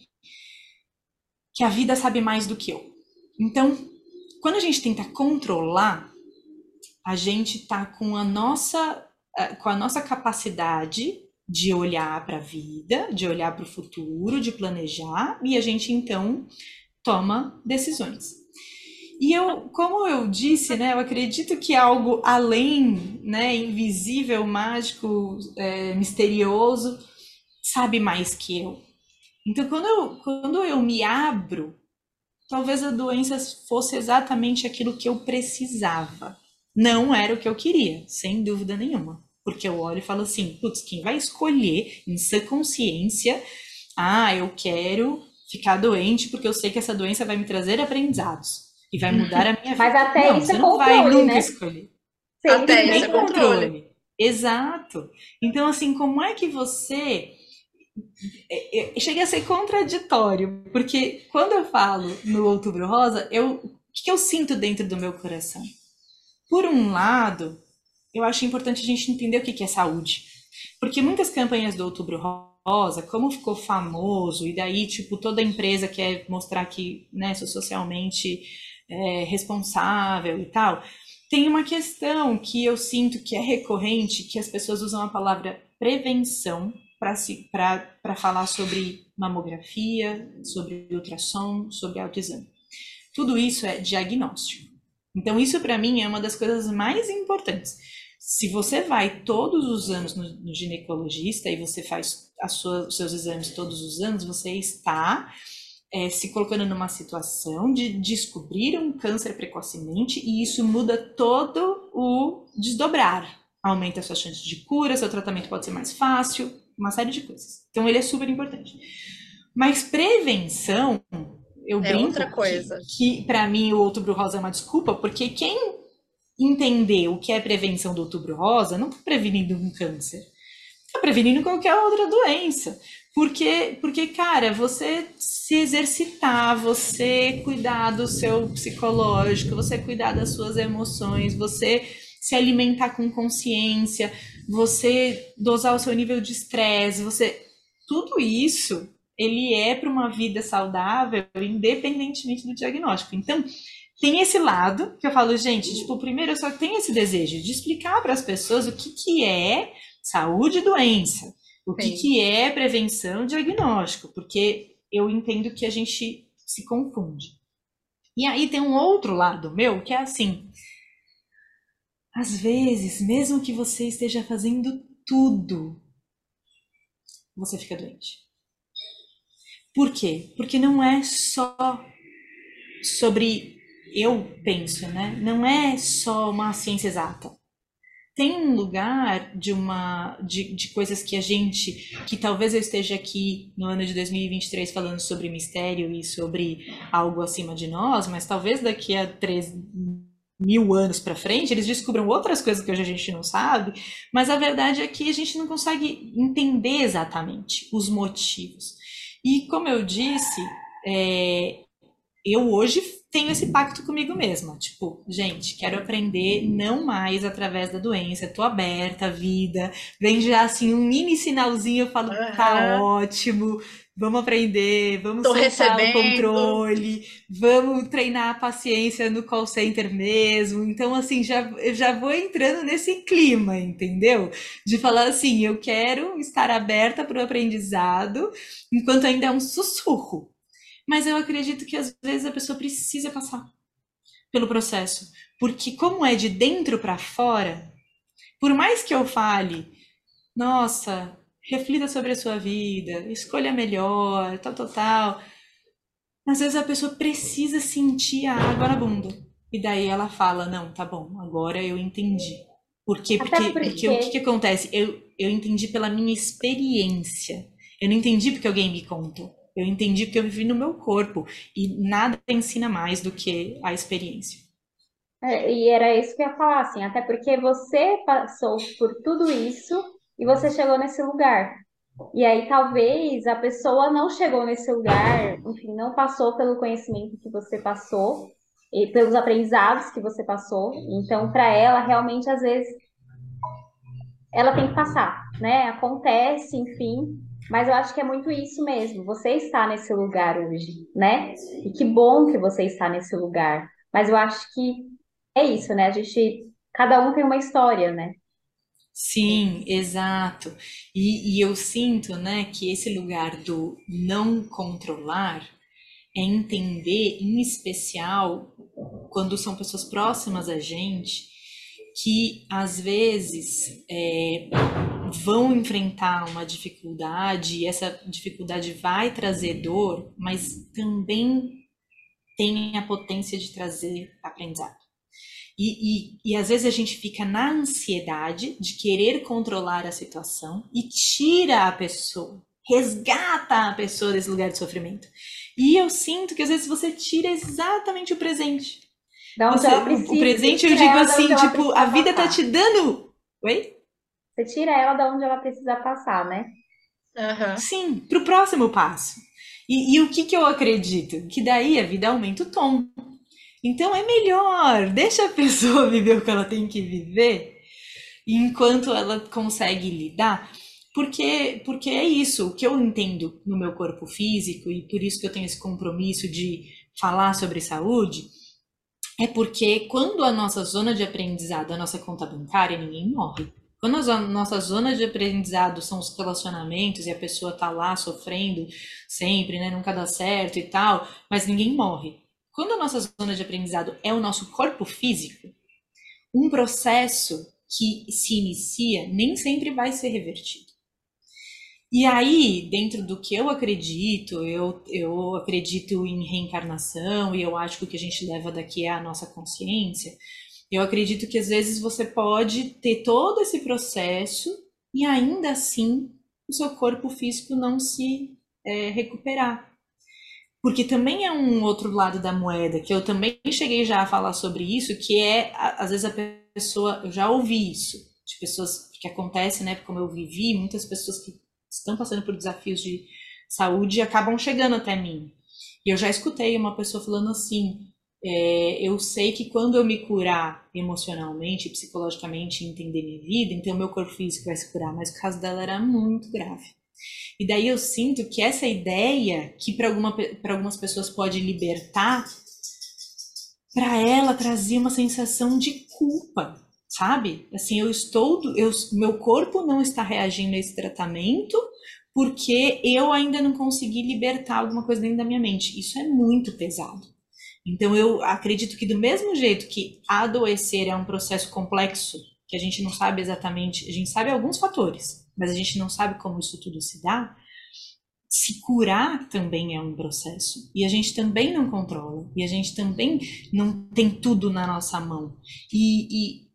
que a vida sabe mais do que eu. Então, quando a gente tenta controlar, a gente está com a nossa com a nossa capacidade de olhar para a vida, de olhar para o futuro, de planejar, e a gente então toma decisões. E eu, como eu disse, né, eu acredito que algo além, né, invisível, mágico, é, misterioso, sabe mais que eu. Então, quando eu, quando eu me abro, talvez a doença fosse exatamente aquilo que eu precisava. Não era o que eu queria, sem dúvida nenhuma. Porque eu olho e falo assim, putz, quem vai escolher em sua consciência, ah, eu quero ficar doente porque eu sei que essa doença vai me trazer aprendizados e vai mudar a minha vida. Mas até não, isso você é não vai controle, nunca né? escolher. Até Tem isso é controle. Exato. Então, assim, como é que você... Eu cheguei a ser contraditório, porque quando eu falo no Outubro Rosa, eu... o que eu sinto dentro do meu coração? Por um lado, eu acho importante a gente entender o que é saúde. Porque muitas campanhas do Outubro Rosa, como ficou famoso, e daí, tipo, toda empresa quer mostrar que, né, sou socialmente é, responsável e tal, tem uma questão que eu sinto que é recorrente, que as pessoas usam a palavra prevenção para falar sobre mamografia, sobre ultrassom, sobre autoexame. Tudo isso é diagnóstico. Então, isso para mim é uma das coisas mais importantes. Se você vai todos os anos no, no ginecologista e você faz a sua, os seus exames todos os anos, você está é, se colocando numa situação de descobrir um câncer precocemente, e isso muda todo o desdobrar. Aumenta as suas chances de cura, seu tratamento pode ser mais fácil, uma série de coisas. Então, ele é super importante. Mas prevenção, eu É brinco outra coisa. que, que para mim, o Outubro Rosa é uma desculpa, porque quem entender o que é prevenção do Outubro Rosa não está prevenindo um câncer, está prevenindo qualquer outra doença. Porque, porque, cara, você se exercitar, você cuidar do seu psicológico, você cuidar das suas emoções, você se alimentar com consciência, você dosar o seu nível de estresse, você... Tudo isso, ele é para uma vida saudável, independentemente do diagnóstico. Então, tem esse lado que eu falo, gente, tipo, primeiro eu só tenho esse desejo de explicar para as pessoas o que, que é saúde e doença, o que, que é prevenção e diagnóstico, porque eu entendo que a gente se confunde. E aí tem um outro lado meu, que é assim, às vezes, mesmo que você esteja fazendo tudo, você fica doente. Por quê? Porque não é só sobre... Eu penso, né? Não é só uma ciência exata. Tem um lugar de uma de, de coisas que a gente, que talvez eu esteja aqui no ano de dois mil e vinte e três falando sobre mistério e sobre algo acima de nós, mas talvez daqui a três mil anos para frente eles descubram outras coisas que hoje a gente não sabe, mas a verdade é que a gente não consegue entender exatamente os motivos. E como eu disse, é, eu hoje tenho esse pacto comigo mesma, tipo, gente, quero aprender não mais através da doença, tô aberta à vida, vem já assim um mini sinalzinho, eu falo, Uhum. tá ótimo, vamos aprender, vamos Tô soltar recebendo. o controle, vamos treinar a paciência no call center mesmo, então assim, já, eu já vou entrando nesse clima, entendeu? De falar assim, eu quero estar aberta para o aprendizado, enquanto ainda é um sussurro. Mas eu acredito que às vezes a pessoa precisa passar pelo processo. Porque como é de dentro para fora, por mais que eu fale, nossa, reflita sobre a sua vida, escolha melhor, tal, tal, tal. Às vezes a pessoa precisa sentir a água na bunda. E daí ela fala, não, tá bom, agora eu entendi. Por quê? Porque, Até porque... porque o que, que acontece? Eu, eu entendi pela minha experiência. Eu não entendi porque alguém me contou. Eu entendi porque eu vivi no meu corpo. E nada ensina mais do que a experiência. É, e era isso que eu ia falar, assim, até porque você passou por tudo isso e você chegou nesse lugar. E aí talvez a pessoa não chegou nesse lugar, enfim, não passou pelo conhecimento que você passou e pelos aprendizados que você passou. Então, para ela, realmente, às vezes, ela tem que passar, né? Acontece, enfim. Mas eu acho que é muito isso mesmo. Você está nesse lugar hoje, né? E que bom que você está nesse lugar. Mas eu acho que é isso, né? A gente, cada um tem uma história, né? Sim, exato. E, e eu sinto, né, que esse lugar do não controlar é entender, em especial, quando são pessoas próximas a gente, que às vezes é, vão enfrentar uma dificuldade, e essa dificuldade vai trazer dor, mas também tem a potência de trazer aprendizado. E, e, e às vezes a gente fica na ansiedade de querer controlar a situação e tira a pessoa, resgata a pessoa desse lugar de sofrimento. E eu sinto que às vezes você tira exatamente o presente. Da onde Você, ela o, precisa, o presente você eu tira digo ela da assim, onde ela tipo, precisa a vida tá passar. te dando... Oi? Você tira ela da onde ela precisa passar, né? Aham. Sim, pro próximo passo. E, e o que que eu acredito? Que daí a vida aumenta o tom. Então é melhor, deixa a pessoa viver o que ela tem que viver, enquanto ela consegue lidar, porque, porque é isso, o que eu entendo no meu corpo físico, e por isso que eu tenho esse compromisso de falar sobre saúde, é porque quando a nossa zona de aprendizado, a nossa conta bancária, ninguém morre. Quando a nossa zona de aprendizado são os relacionamentos e a pessoa tá lá sofrendo sempre, né, nunca dá certo e tal, mas ninguém morre. Quando a nossa zona de aprendizado é o nosso corpo físico, um processo que se inicia nem sempre vai ser revertido. E aí, dentro do que eu acredito, eu, eu acredito em reencarnação e eu acho que o que a gente leva daqui é a nossa consciência. Eu acredito que às vezes você pode ter todo esse processo e ainda assim o seu corpo físico não se é, recuperar. Porque também é um outro lado da moeda, que eu também cheguei já a falar sobre isso, que é, às vezes a pessoa, eu já ouvi isso, de pessoas que acontece, né, como eu vivi, muitas pessoas que estão passando por desafios de saúde acabam chegando até mim. E eu já escutei uma pessoa falando assim, é, eu sei que quando eu me curar emocionalmente, psicologicamente, entender minha vida, então meu corpo físico vai se curar, mas o caso dela era muito grave. E daí eu sinto que essa ideia, que para alguma, para algumas pessoas pode libertar, para ela trazia uma sensação de culpa, sabe? Assim, eu estou, eu, meu corpo não está reagindo a esse tratamento porque eu ainda não consegui libertar alguma coisa dentro da minha mente. Isso é muito pesado. Então eu acredito que do mesmo jeito que adoecer é um processo complexo, que a gente não sabe exatamente, a gente sabe alguns fatores, mas a gente não sabe como isso tudo se dá, se curar também é um processo. E a gente também não controla. E a gente também não tem tudo na nossa mão. E, e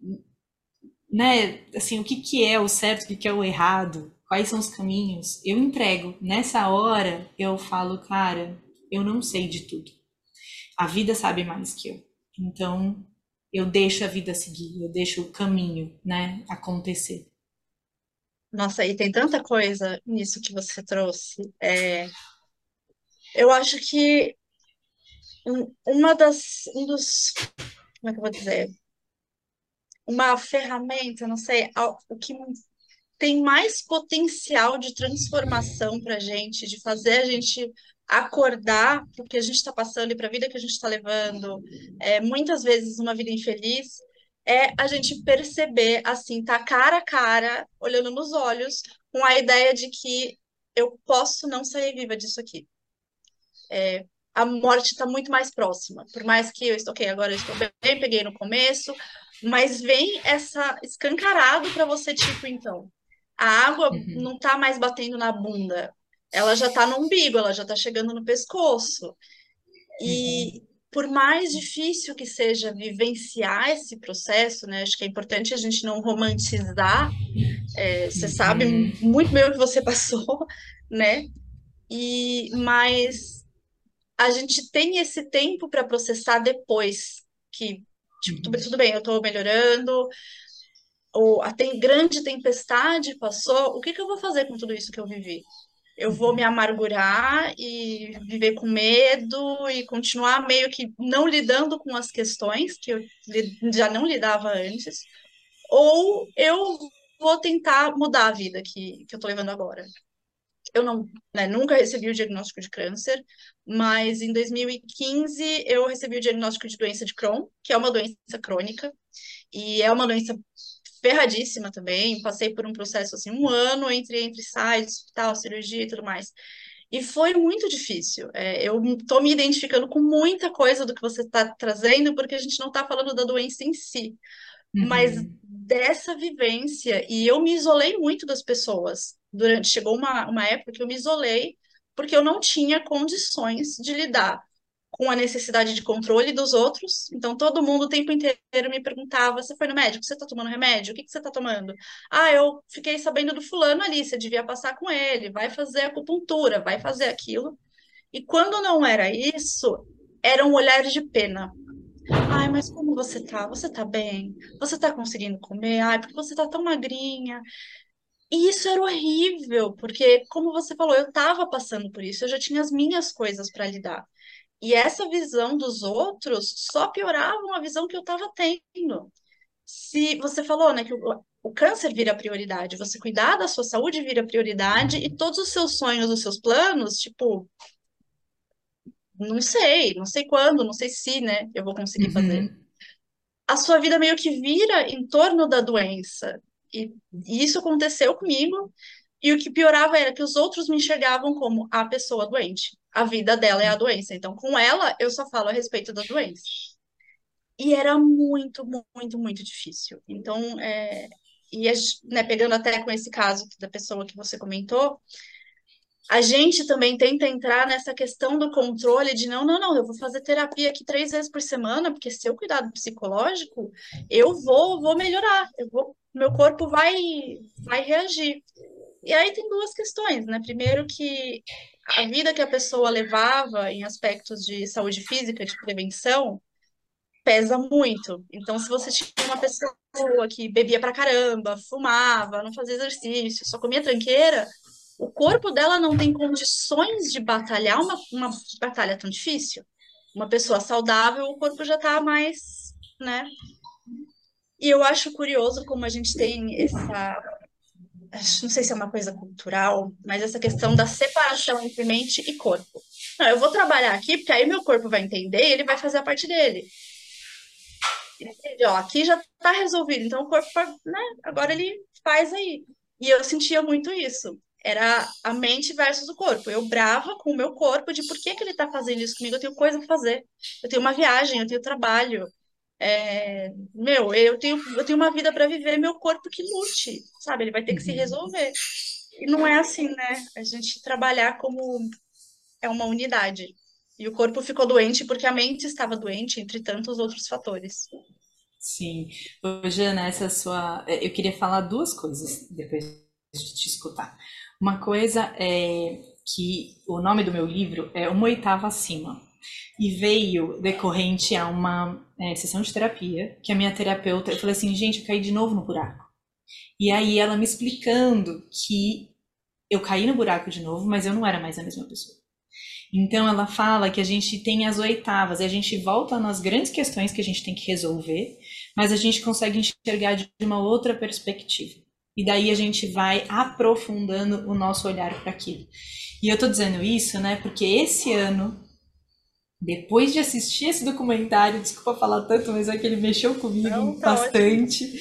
né, assim, o que, que é o certo, o que, que é o errado, quais são os caminhos, eu entrego. Nessa hora, eu falo, cara, eu não sei de tudo. A vida sabe mais que eu. Então, eu deixo a vida seguir, eu deixo o caminho, né, acontecer. Nossa, e tem tanta coisa nisso que você trouxe. É, eu acho que um- uma das, um dos, como é que eu vou dizer? Uma ferramenta, não sei, al- o que tem mais potencial de transformação para a gente, de fazer a gente acordar para o que a gente está passando e para a vida que a gente está levando, é, muitas vezes uma vida infeliz, é a gente perceber, assim, tá cara a cara, olhando nos olhos, com a ideia de que eu posso não sair viva disso aqui. A morte está muito mais próxima, por mais que eu estou, ok, agora eu estou bem, peguei no começo, mas vem essa escancarado para você, tipo, então. A água Uhum, não tá mais batendo na bunda, ela já tá no umbigo, ela já tá chegando no pescoço. uhum, E por mais difícil que seja vivenciar esse processo, né? Acho que é importante a gente não romantizar. É, você sabe uhum, muito bem o que você passou, né? E mas a gente tem esse tempo para processar depois que tipo, tudo uhum, tudo bem, eu estou melhorando, ou a tem, grande tempestade passou, o que que eu vou fazer com tudo isso que eu vivi? Eu vou me amargurar e viver com medo e continuar meio que não lidando com as questões que eu li- já não lidava antes, ou eu vou tentar mudar a vida que, que eu tô levando agora. Eu não, né, nunca recebi o diagnóstico de câncer, mas em dois mil e quinze eu recebi o diagnóstico de doença de Crohn, que é uma doença crônica, e é uma doença ferradíssima também. Passei por um processo assim, um ano entre entre sai, hospital, cirurgia e tudo mais. E foi muito difícil. É, eu estou me identificando com muita coisa do que você está trazendo, porque a gente não está falando da doença em si, mas Uhum. dessa vivência, e eu me isolei muito das pessoas. Durante, chegou uma, uma época que eu me isolei porque eu não tinha condições de lidar com a necessidade de controle dos outros. Então, todo mundo o tempo inteiro me perguntava: você foi no médico? Você está tomando remédio? O que que você está tomando? Ah, eu fiquei sabendo do fulano ali, você devia passar com ele, vai fazer acupuntura, vai fazer aquilo. E quando não era isso, eram olhares de pena. Ai, mas como você tá? Você tá bem? Você tá conseguindo comer? Ai, porque você tá tão magrinha. E isso era horrível, porque, como você falou, eu tava passando por isso, eu já tinha as minhas coisas para lidar. E essa visão dos outros só piorava a visão que eu tava tendo. Se você falou, né, que o, o câncer vira prioridade, você cuidar da sua saúde vira prioridade e todos os seus sonhos, os seus planos, tipo, não sei, não sei quando, não sei se, né, eu vou conseguir fazer. Uhum. A sua vida meio que vira em torno da doença. E, e isso aconteceu comigo. E o que piorava era que os outros me enxergavam como a pessoa doente. A vida dela é a doença. Então, com ela, eu só falo a respeito da doença. E era muito, muito, muito difícil. Então, é, e a gen- né, pegando até com esse caso da pessoa que você comentou, a gente também tenta entrar nessa questão do controle de não, não, não, eu vou fazer terapia aqui três vezes por semana, porque se eu cuidar do psicológico, eu vou, vou melhorar, eu vou, meu corpo vai, vai reagir. E aí tem duas questões, né? Primeiro que a vida que a pessoa levava em aspectos de saúde física, de prevenção, pesa muito. Então, se você tinha uma pessoa que bebia pra caramba, fumava, não fazia exercício, só comia tranqueira, o corpo dela não tem condições de batalhar uma, uma batalha tão difícil. Uma pessoa saudável, o corpo já tá mais, né? E eu acho curioso como a gente tem essa, acho- não sei se é uma coisa cultural, mas essa questão da separação entre mente e corpo. Não, eu vou trabalhar aqui, porque aí meu corpo vai entender e ele vai fazer a parte dele. Entende? Ó, aqui já tá resolvido, então o corpo, né, agora ele faz aí. E eu sentia muito isso. Era a mente versus o corpo. Eu brava com o meu corpo de por que que ele tá fazendo isso comigo? Eu tenho coisa pra fazer. Eu tenho uma viagem, eu tenho trabalho. É, meu, eu tenho, eu tenho uma vida para viver, meu corpo que lute, sabe? Ele vai ter que se Uhum. resolver. E não é assim, né? A gente trabalhar como é uma unidade. E o corpo ficou doente porque a mente estava doente, entre tantos outros fatores. Sim. Ô, Jana, essa sua. é, Eu queria falar duas coisas depois de te escutar. Uma coisa é que o nome do meu livro é Uma Oitava Acima. E veio decorrente a uma é, sessão de terapia, que a minha terapeuta, eu falei assim, gente, eu caí de novo no buraco. E aí ela me explicando que eu caí no buraco de novo, mas eu não era mais a mesma pessoa. Então ela fala que a gente tem as oitavas, e a gente volta nas grandes questões que a gente tem que resolver, mas a gente consegue enxergar de uma outra perspectiva. E daí a gente vai aprofundando o nosso olhar para aquilo. E eu tô dizendo isso, né, porque esse ano, depois de assistir esse documentário, desculpa falar tanto, mas é que ele mexeu Não, comigo tá ótimo. bastante,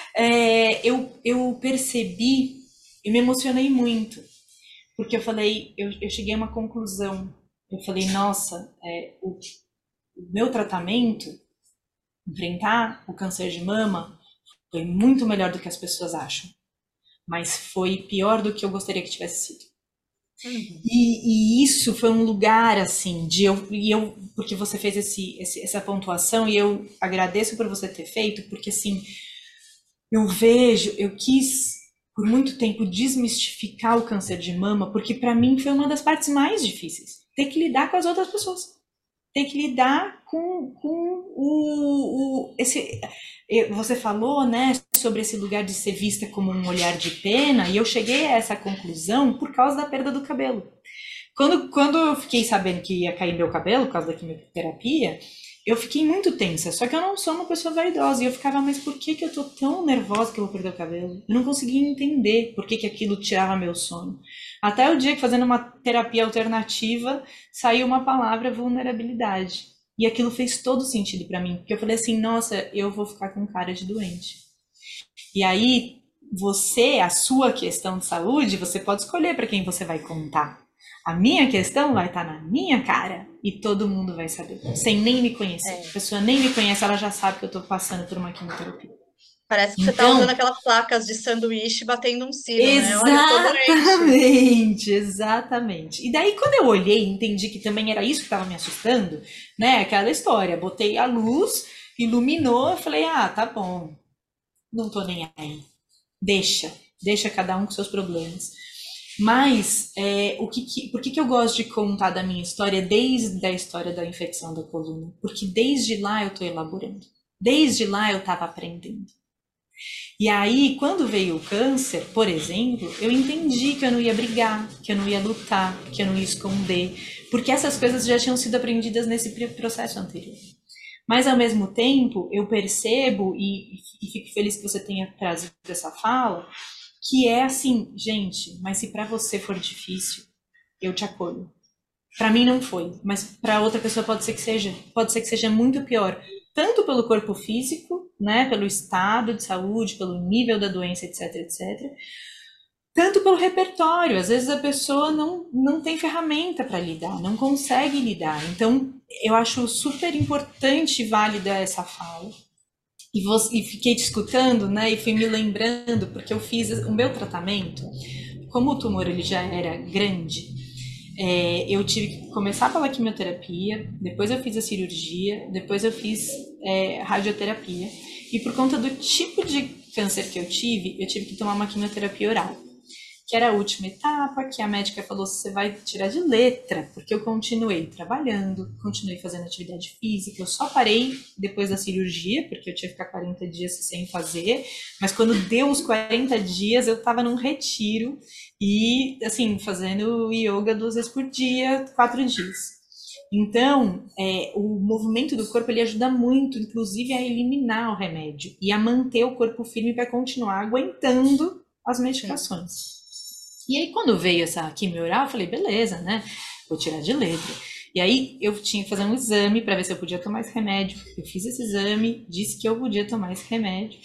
é, eu, eu percebi e me emocionei muito, porque eu falei, eu, eu cheguei a uma conclusão. Eu falei, nossa, é, o, o meu tratamento, enfrentar o câncer de mama, foi muito melhor do que as pessoas acham, mas foi pior do que eu gostaria que tivesse sido. Uhum. E, e isso foi um lugar assim de eu, e eu porque você fez esse, esse, essa pontuação e eu agradeço por você ter feito, porque assim eu vejo, eu quis por muito tempo desmistificar o câncer de mama, porque para mim foi uma das partes mais difíceis, ter que lidar com as outras pessoas, ter que lidar com, com o, o esse você falou, né, sobre esse lugar de ser vista como um olhar de pena, e eu cheguei a essa conclusão por causa da perda do cabelo. Quando, quando eu fiquei sabendo que ia cair meu cabelo por causa da quimioterapia, eu fiquei muito tensa. Só que eu não sou uma pessoa vaidosa. E eu ficava, mas por que, que eu tô tão nervosa que eu vou perder o cabelo? Eu não conseguia entender por que, que aquilo tirava meu sono. Até o dia que, fazendo uma terapia alternativa, saiu uma palavra vulnerabilidade. E aquilo fez todo sentido pra mim. Porque eu falei assim, nossa, eu vou ficar com cara de doente. E aí, você, a sua questão de saúde, você pode escolher para quem você vai contar. A minha questão vai estar na minha cara e todo mundo vai saber, sem nem me conhecer. É. A pessoa nem me conhece, ela já sabe que eu estou passando por uma quimioterapia. Parece que você tá usando Então, aquelas placas de sanduíche batendo um sino, né? Olha, eu tô doente. exatamente, exatamente. E daí, quando eu olhei e entendi que também era isso que estava me assustando, né? Aquela história, botei a luz, iluminou, eu falei, ah, tá bom, não tô nem aí. Deixa, deixa cada um com seus problemas. Mas, é, o que, que- por que, que eu gosto de contar da minha história desde a história da infecção da coluna? Porque desde lá eu estou elaborando. Desde lá eu estava aprendendo. E aí, quando veio o câncer, por exemplo, eu entendi que eu não ia brigar, que eu não ia lutar, que eu não ia esconder, porque essas coisas já tinham sido aprendidas nesse processo anterior. Mas, ao mesmo tempo, eu percebo, e, e fico feliz que você tenha trazido essa fala, que é assim, gente, mas se para você for difícil, eu te acolho. Para mim não foi, mas para outra pessoa pode ser que seja, pode ser que seja muito pior, tanto pelo corpo físico, né, pelo estado de saúde, pelo nível da doença, etc, etc, tanto pelo repertório. Às vezes a pessoa não, não tem ferramenta para lidar, não consegue lidar. Então, eu acho super importante e válida essa fala. E, vos, e fiquei te escutando, né, e fui me lembrando, porque eu fiz o meu tratamento, como o tumor ele já era grande, é, eu tive que começar pela quimioterapia, depois eu fiz a cirurgia, depois eu fiz é, radioterapia. E por conta do tipo de câncer que eu tive, eu tive que tomar uma quimioterapia oral, que era a última etapa, que a médica falou, você vai tirar de letra, porque eu continuei trabalhando, continuei fazendo atividade física, eu só parei depois da cirurgia, porque eu tinha que ficar quarenta dias sem fazer, mas quando deu os quarenta dias, eu estava num retiro, e, assim, fazendo yoga duas vezes por dia, quatro dias. Então, é, o movimento do corpo ele ajuda muito, inclusive, a eliminar o remédio e a manter o corpo firme para continuar aguentando as medicações. E aí, quando veio essa quimio oral, eu falei, beleza, né? Vou tirar de letra. E aí, eu tinha que fazer um exame para ver se eu podia tomar esse remédio. Eu fiz esse exame, disse que eu podia tomar esse remédio.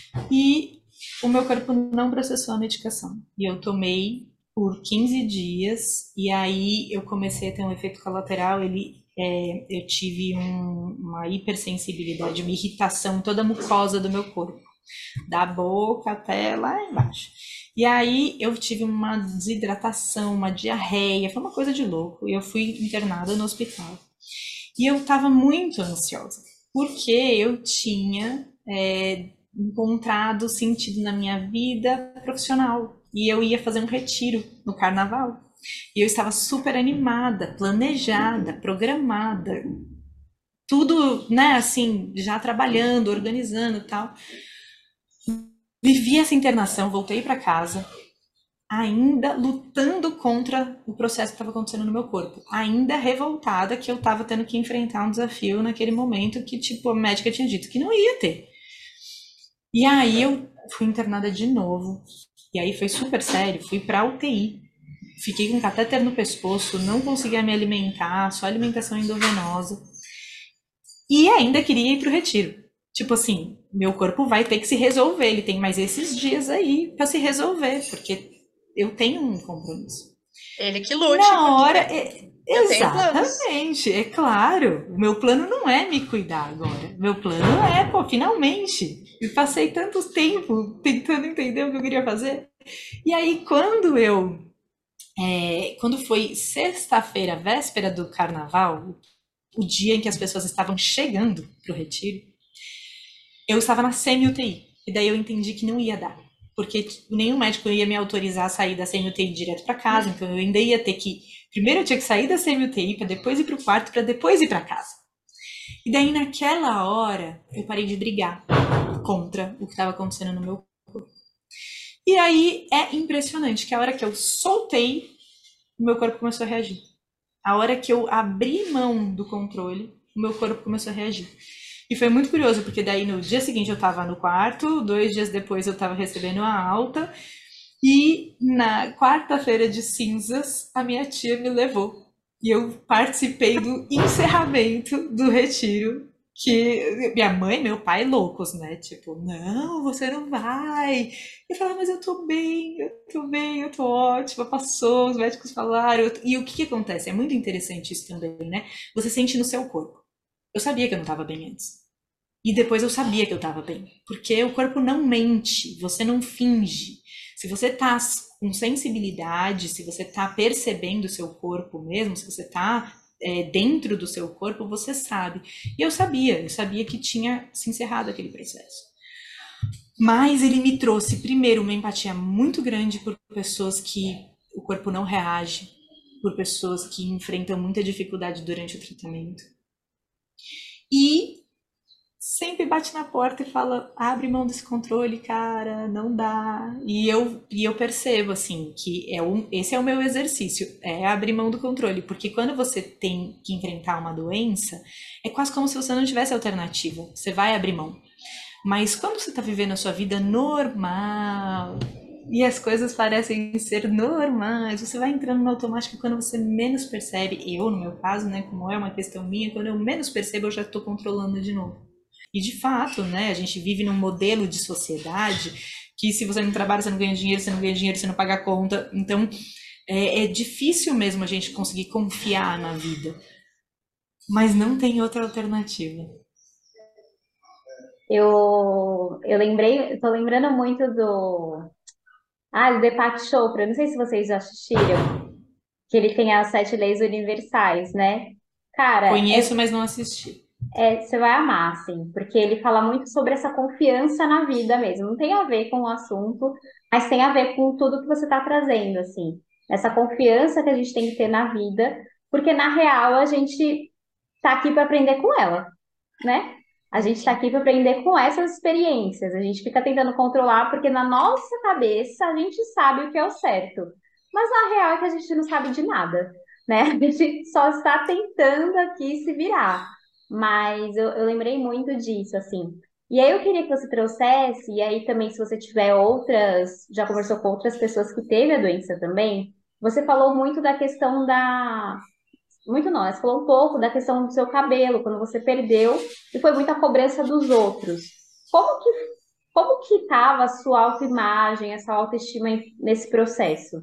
E o meu corpo não processou a medicação. E eu tomei por quinze dias. E aí, eu comecei a ter um efeito colateral. Ele, é, eu tive um, uma hipersensibilidade, uma irritação em toda a mucosa do meu corpo. Da boca até lá embaixo. E aí eu tive uma desidratação, uma diarreia, foi uma coisa de louco. E eu fui internada no hospital. E eu estava muito ansiosa, porque eu tinha é, encontrado sentido na minha vida profissional. E eu ia fazer um retiro no carnaval. E eu estava super animada, planejada, programada. Tudo, né, assim, já trabalhando, organizando e tal. Vivi essa internação, voltei para casa, ainda lutando contra o processo que estava acontecendo no meu corpo, ainda revoltada que eu estava tendo que enfrentar um desafio naquele momento que, tipo, a médica tinha dito que não ia ter. E aí eu fui internada de novo, e aí foi super sério, fui para U T I, fiquei com catéter no pescoço, não conseguia me alimentar, só alimentação endovenosa, e ainda queria ir pro retiro. Tipo assim, meu corpo vai ter que se resolver, ele tem mais esses dias aí para se resolver, porque eu tenho um compromisso. Ele que lute, Na hora, porque é- eu tenho planos. exatamente, é claro. O meu plano não é me cuidar agora. Meu plano é, pô, finalmente. Eu passei tanto tempo tentando entender o que eu queria fazer. E aí, quando eu. é, quando foi sexta-feira, véspera do carnaval, o dia em que as pessoas estavam chegando pro retiro, eu estava na semi-U T I. E daí eu entendi que não ia dar. Porque nenhum médico ia me autorizar a sair da semi-U T I direto para casa. Então eu ainda ia ter que. Primeiro eu tinha que sair da semi-U T I para depois ir para o quarto, para depois ir para casa. E daí naquela hora eu parei de brigar contra o que estava acontecendo no meu corpo. E aí é impressionante que a hora que eu soltei, o meu corpo começou a reagir. A hora que eu abri mão do controle, o meu corpo começou a reagir. E foi muito curioso, porque daí no dia seguinte eu estava no quarto, dois dias depois eu estava recebendo a alta, e na quarta-feira de cinzas a minha tia me levou. E eu participei do encerramento do retiro, que minha mãe e meu pai loucos, né? Tipo, não, você não vai. Eu falava, mas eu tô bem, eu tô bem, eu tô ótima, passou, os médicos falaram. E o que que acontece? É muito interessante isso também, né? Você sente no seu corpo. Eu sabia que eu não estava bem antes. E depois eu sabia que eu estava bem, porque o corpo não mente, você não finge. Se você está com sensibilidade, se você está percebendo o seu corpo mesmo, se você está é, dentro do seu corpo, você sabe. E eu sabia, eu sabia que tinha se encerrado aquele processo. Mas ele me trouxe, primeiro, uma empatia muito grande por pessoas que o corpo não reage, por pessoas que enfrentam muita dificuldade durante o tratamento. E sempre bate na porta e fala, abre mão desse controle, cara, não dá. E eu, e eu percebo, assim, que é um, esse é o meu exercício, é abrir mão do controle. Porque quando você tem que enfrentar uma doença, é quase como se você não tivesse alternativa. Você vai abrir mão. Mas quando você está vivendo a sua vida normal, e as coisas parecem ser normais, você vai entrando no automático quando você menos percebe. Eu, no meu caso, né, como é uma questão minha, quando eu menos percebo, eu já estou controlando de novo. E de fato, né, a gente vive num modelo de sociedade que se você não trabalha, você não ganha dinheiro, você não ganha dinheiro, você não paga a conta. Então, é, é difícil mesmo a gente conseguir confiar na vida. Mas não tem outra alternativa. Eu, eu lembrei, eu tô lembrando muito do, ah, do Deepak Chopra, não sei se vocês já assistiram, que ele tem as sete leis universais, né? Cara, é, Conheço, mas não assisti. é, você vai amar, assim, porque ele fala muito sobre essa confiança na vida mesmo. Não tem a ver com o assunto, mas tem a ver com tudo que você está trazendo, assim. Essa confiança que a gente tem que ter na vida, porque na real a gente tá aqui para aprender com ela, né? A gente está aqui para aprender com essas experiências. A gente fica tentando controlar, porque na nossa cabeça a gente sabe o que é o certo. Mas na real é que a gente não sabe de nada, né? A gente só está tentando aqui se virar. Mas eu, eu lembrei muito disso, assim. E aí eu queria que você trouxesse, e aí também se você tiver outras, já conversou com outras pessoas que teve a doença também, você falou muito da questão da muito não, você falou um pouco da questão do seu cabelo, quando você perdeu, e foi muita cobrança dos outros. Como que, como que estava a sua autoimagem, a sua autoestima em- nesse processo?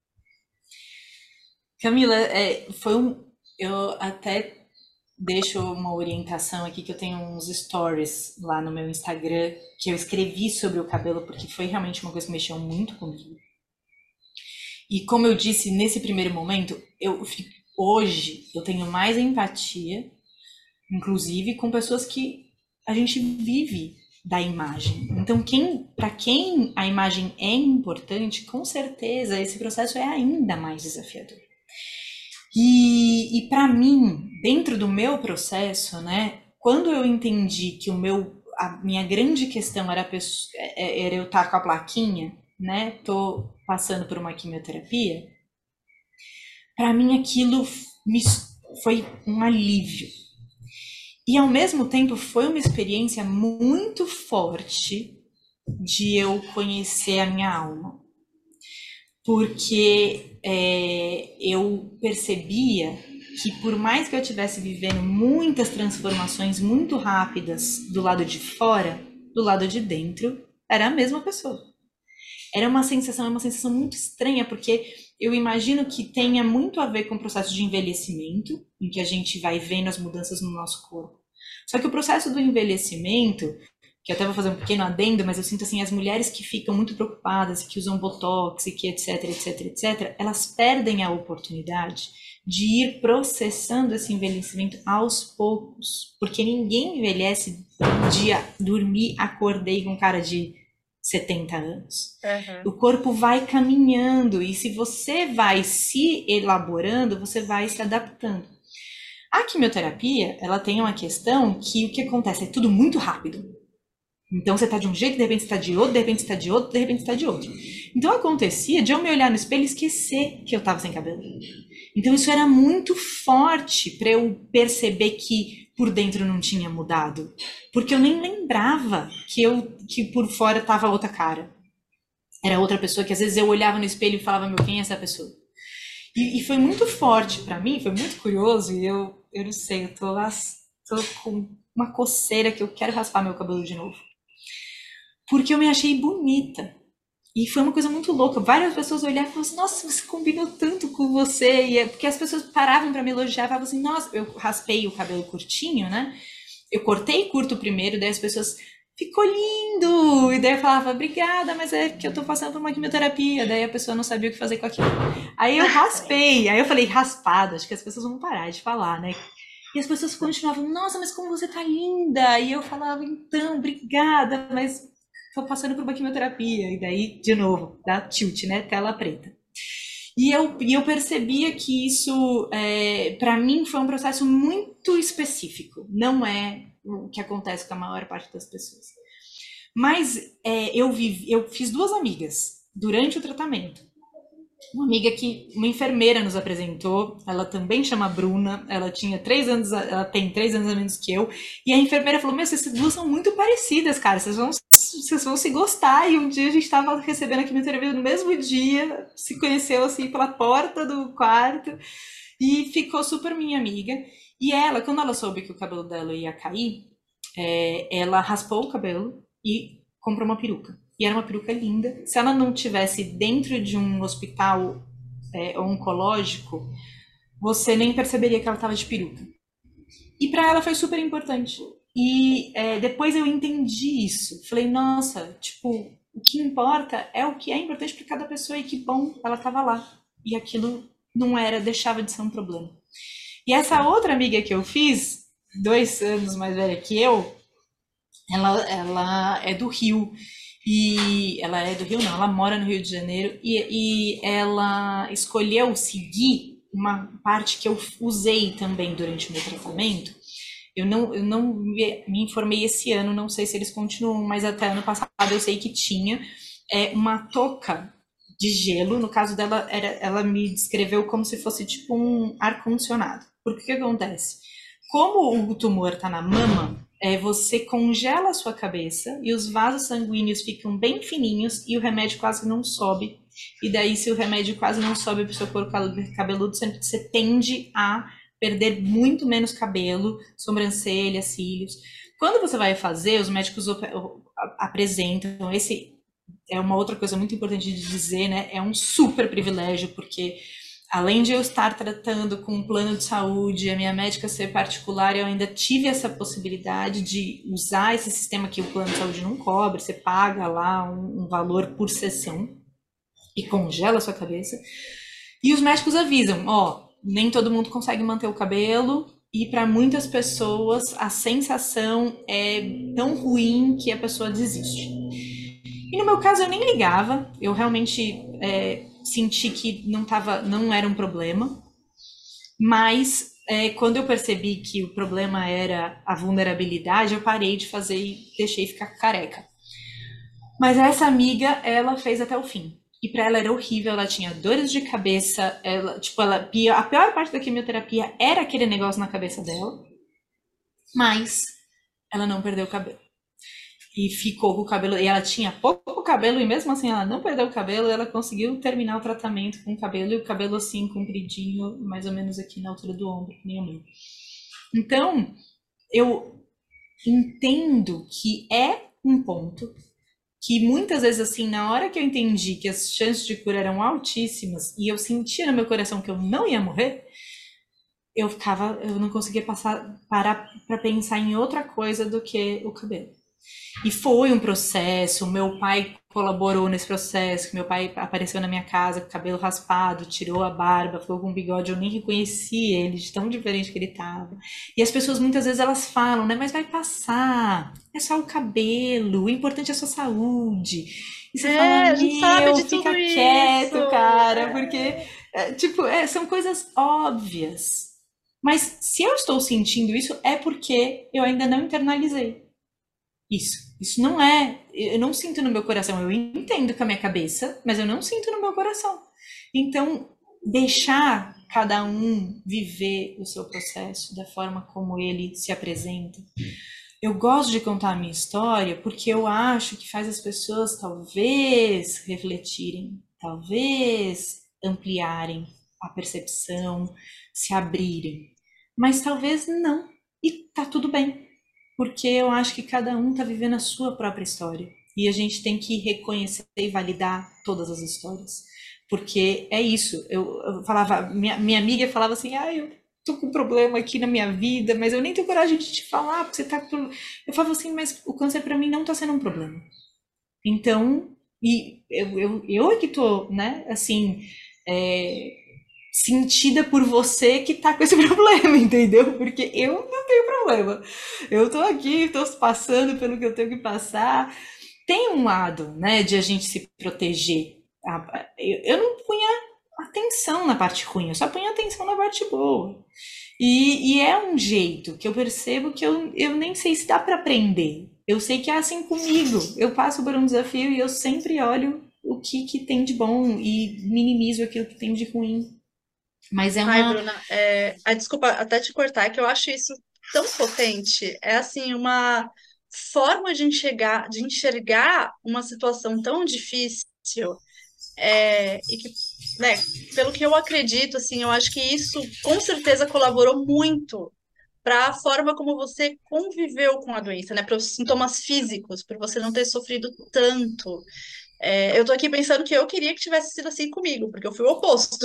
Camila, é, foi um. Eu até deixo uma orientação aqui que eu tenho uns stories lá no meu Instagram que eu escrevi sobre o cabelo porque foi realmente uma coisa que mexeu muito comigo. E como eu disse nesse primeiro momento, eu fi- hoje eu tenho mais empatia, inclusive com pessoas que a gente vive da imagem. Então, quem, para quem a imagem é importante, com certeza esse processo é ainda mais desafiador. E, e para mim, dentro do meu processo, né, quando eu entendi que o meu, a minha grande questão era, a pesso- é- era eu estar com a plaquinha, né, tô passando por uma quimioterapia, para mim aquilo me, foi um alívio. E ao mesmo tempo foi uma experiência muito forte de eu conhecer a minha alma. Porque é, eu percebia que por mais que eu estivesse vivendo muitas transformações muito rápidas do lado de fora, do lado de dentro, era a mesma pessoa. Era uma sensação, é uma sensação muito estranha, porque eu imagino que tenha muito a ver com o processo de envelhecimento, em que a gente vai vendo as mudanças no nosso corpo. Só que o processo do envelhecimento, que eu até vou fazer um pequeno adendo, mas eu sinto assim, as mulheres que ficam muito preocupadas, que usam botox, e que etc, etc, etc, elas perdem a oportunidade de ir processando esse envelhecimento aos poucos, porque ninguém envelhece um dia, dormi, acordei com cara de setenta anos. Uhum. O corpo vai caminhando e se você vai se elaborando, você vai se adaptando. A quimioterapia, ela tem uma questão que o que acontece é tudo muito rápido. Então você está de um jeito, de repente você está de outro, de repente você está de outro, de repente você está de outro. Então acontecia de eu me olhar no espelho e esquecer que eu estava sem cabelo. Então isso era muito forte para eu perceber que por dentro não tinha mudado. Porque eu nem lembrava que, eu, que por fora estava outra cara. Era outra pessoa que às vezes eu olhava no espelho e falava, meu, quem é essa pessoa? E, e foi muito forte para mim, foi muito curioso. E eu, eu não sei, eu tô lá, tô com uma coceira que eu quero raspar meu cabelo de novo. Porque eu me achei bonita. E foi uma coisa muito louca. Várias pessoas olhavam e falavam assim, nossa, você combinou tanto com você. E é porque as pessoas paravam para me elogiar e falavam assim, nossa, eu raspei o cabelo curtinho, né? eu cortei curto primeiro, daí as pessoas, ficou lindo! E daí eu falava, obrigada, mas é que eu tô passando por uma quimioterapia, daí a pessoa não sabia o que fazer com aquilo. Aí eu raspei, aí eu falei, raspado, acho que as pessoas vão parar de falar, né? E as pessoas continuavam, nossa, mas como você tá linda! E eu falava, então, obrigada, mas tô passando por uma quimioterapia. E daí, de novo, dá tilt, né? Tela preta. E eu, e eu percebia que isso, é, para mim, foi um processo muito específico. Não é o que acontece com a maior parte das pessoas. Mas é, eu, vivi, eu fiz duas amigas durante o tratamento. Uma amiga que uma enfermeira nos apresentou, ela também chama Bruna, ela tinha três anos, ela tem três anos a menos que eu, e a enfermeira falou, meu, vocês duas são muito parecidas, cara, vocês vão, vocês vão se gostar, e um dia a gente estava recebendo a quimioterapia no mesmo dia, se conheceu assim pela porta do quarto, e ficou super minha amiga, e ela, quando ela soube que o cabelo dela ia cair, é, ela raspou o cabelo e comprou uma peruca. E era uma peruca linda. Se ela não tivesse dentro de um hospital é, oncológico, você nem perceberia que ela estava de peruca. E para ela foi super importante. E é, depois eu entendi isso. Falei, nossa, tipo, o que importa é o que é importante para cada pessoa e que bom ela estava lá. E aquilo não era, deixava de ser um problema. E essa outra amiga que eu fiz, dois anos mais velha que eu, ela, ela é do Rio. E ela é do Rio, não, ela mora no Rio de Janeiro e, e ela escolheu seguir uma parte que eu usei também durante o meu tratamento. Eu não, eu não me, me informei esse ano, não sei se eles continuam, mas até ano passado eu sei que tinha é, uma touca de gelo. No caso dela, era, ela me descreveu como se fosse tipo um ar-condicionado. Porque o que acontece? Como o tumor está na mama, É, você congela a sua cabeça e os vasos sanguíneos ficam bem fininhos e o remédio quase não sobe. E daí, se o remédio quase não sobe para o seu couro cabeludo, você tende a perder muito menos cabelo, sobrancelha, cílios. Quando você vai fazer, os médicos apresentam, esse é uma outra coisa muito importante de dizer, né? É um super privilégio, porque além de eu estar tratando com um plano de saúde, a minha médica ser particular, eu ainda tive essa possibilidade de usar esse sistema que o plano de saúde não cobre, você paga lá um, um valor por sessão e congela a sua cabeça. E os médicos avisam, ó, nem todo mundo consegue manter o cabelo e para muitas pessoas a sensação é tão ruim que a pessoa desiste. E no meu caso eu nem ligava, eu realmente... É, senti que não, tava, não era um problema, mas é, quando eu percebi que o problema era a vulnerabilidade, eu parei de fazer e deixei ficar careca. Mas essa amiga, ela fez até o fim. E para ela era horrível, ela tinha dores de cabeça, ela, tipo, ela, a pior parte da quimioterapia era aquele negócio na cabeça dela, mas ela não perdeu o cabelo. E ficou com o cabelo, e ela tinha pouco cabelo, e mesmo assim ela não perdeu o cabelo, ela conseguiu terminar o tratamento com o cabelo, e o cabelo assim, compridinho, mais ou menos aqui na altura do ombro, que nem o meu. Então, eu entendo que é um ponto, que muitas vezes assim, na hora que eu entendi que as chances de cura eram altíssimas, e eu sentia no meu coração que eu não ia morrer, eu ficava, eu não conseguia passar, parar para pensar em outra coisa do que o cabelo. E foi um processo, meu pai colaborou nesse processo, meu pai apareceu na minha casa com o cabelo raspado, tirou a barba, ficou com um bigode, eu nem reconheci ele, de tão diferente que ele estava. E as pessoas muitas vezes elas falam, né, mas vai passar, é só o cabelo, o importante é a sua saúde. E você é, fala, a gente sabe de fica tudo quieto, isso. cara, é. porque, é, tipo, é, são coisas óbvias. Mas se eu estou sentindo isso, é porque eu ainda não internalizei. Isso, isso não é, eu não sinto no meu coração, eu entendo com a minha cabeça, mas eu não sinto no meu coração. Então, deixar cada um viver o seu processo da forma como ele se apresenta. Eu gosto de contar a minha história porque eu acho que faz as pessoas talvez refletirem, talvez ampliarem a percepção, se abrirem, mas talvez não, e tá tudo bem. Porque eu acho que cada um está vivendo a sua própria história. E a gente tem que reconhecer e validar todas as histórias. Porque é isso. Eu, eu falava, minha, minha amiga falava assim, ah, eu tô com um problema aqui na minha vida, mas eu nem tenho coragem de te falar, porque você tá com... Eu falo assim, mas o câncer pra mim não tá sendo um problema. Então, e eu, eu, eu é que tô, né, assim, é, sentida por você que tá com esse problema, entendeu? Porque eu não tenho problema. Eu tô aqui, tô passando pelo que eu tenho que passar. Tem um lado, né, de a gente se proteger. Eu, eu não punha atenção na parte ruim, eu só punha atenção na parte boa. E, e é um jeito que eu percebo que eu, eu nem sei se dá para aprender. Eu sei que é assim comigo. Eu passo por um desafio e eu sempre olho o que, que tem de bom e minimizo aquilo que tem de ruim. Mas é Ai, uma... Bruna, é... Ai, desculpa até te cortar, que eu acho isso tão potente. É assim, uma forma de enxergar, de enxergar uma situação tão difícil, é, e que, né, pelo que eu acredito, assim, eu acho que isso com certeza colaborou muito para a forma como você conviveu com a doença, né, para os sintomas físicos, para você não ter sofrido tanto. É, eu tô aqui pensando que eu queria que tivesse sido assim comigo, porque eu fui o oposto.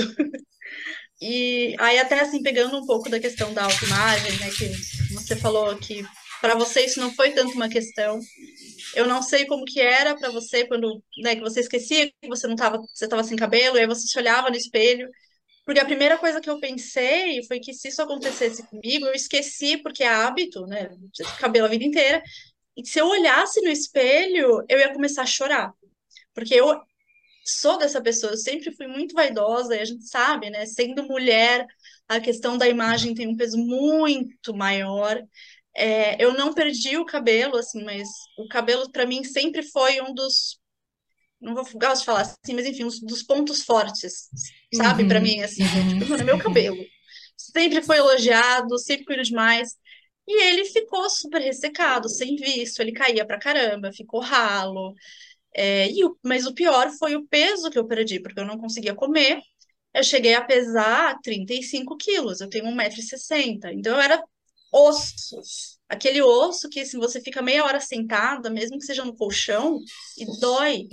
E aí, até assim, pegando um pouco da questão da autoimagem, né, que você falou que para você isso não foi tanto uma questão. Eu não sei como que era para você quando, né, que você esquecia que você não tava, você estava sem cabelo, e aí você se olhava no espelho. Porque a primeira coisa que eu pensei foi que se isso acontecesse comigo, eu esqueci, porque é hábito, né, cabelo a vida inteira. E se eu olhasse no espelho, eu ia começar a chorar. Porque eu sou dessa pessoa, eu sempre fui muito vaidosa, e a gente sabe, né? Sendo mulher, a questão da imagem tem um peso muito maior. É, eu não perdi o cabelo, assim, mas o cabelo para mim sempre foi um dos, não vou gosto de falar assim, mas enfim, um dos pontos fortes, sabe? Para Uhum, mim, assim, é uhum, tipo, mano, é meu uhum. cabelo. Sempre foi elogiado, sempre cuido demais. E ele ficou super ressecado, sem visto, ele caía pra caramba, ficou ralo. É, e o, mas o pior foi o peso que eu perdi, porque eu não conseguia comer. Eu cheguei a pesar trinta e cinco quilos, eu tenho um metro e sessenta, então eu era ossos. Aquele osso que, se você fica meia hora sentada, mesmo que seja no colchão, e dói.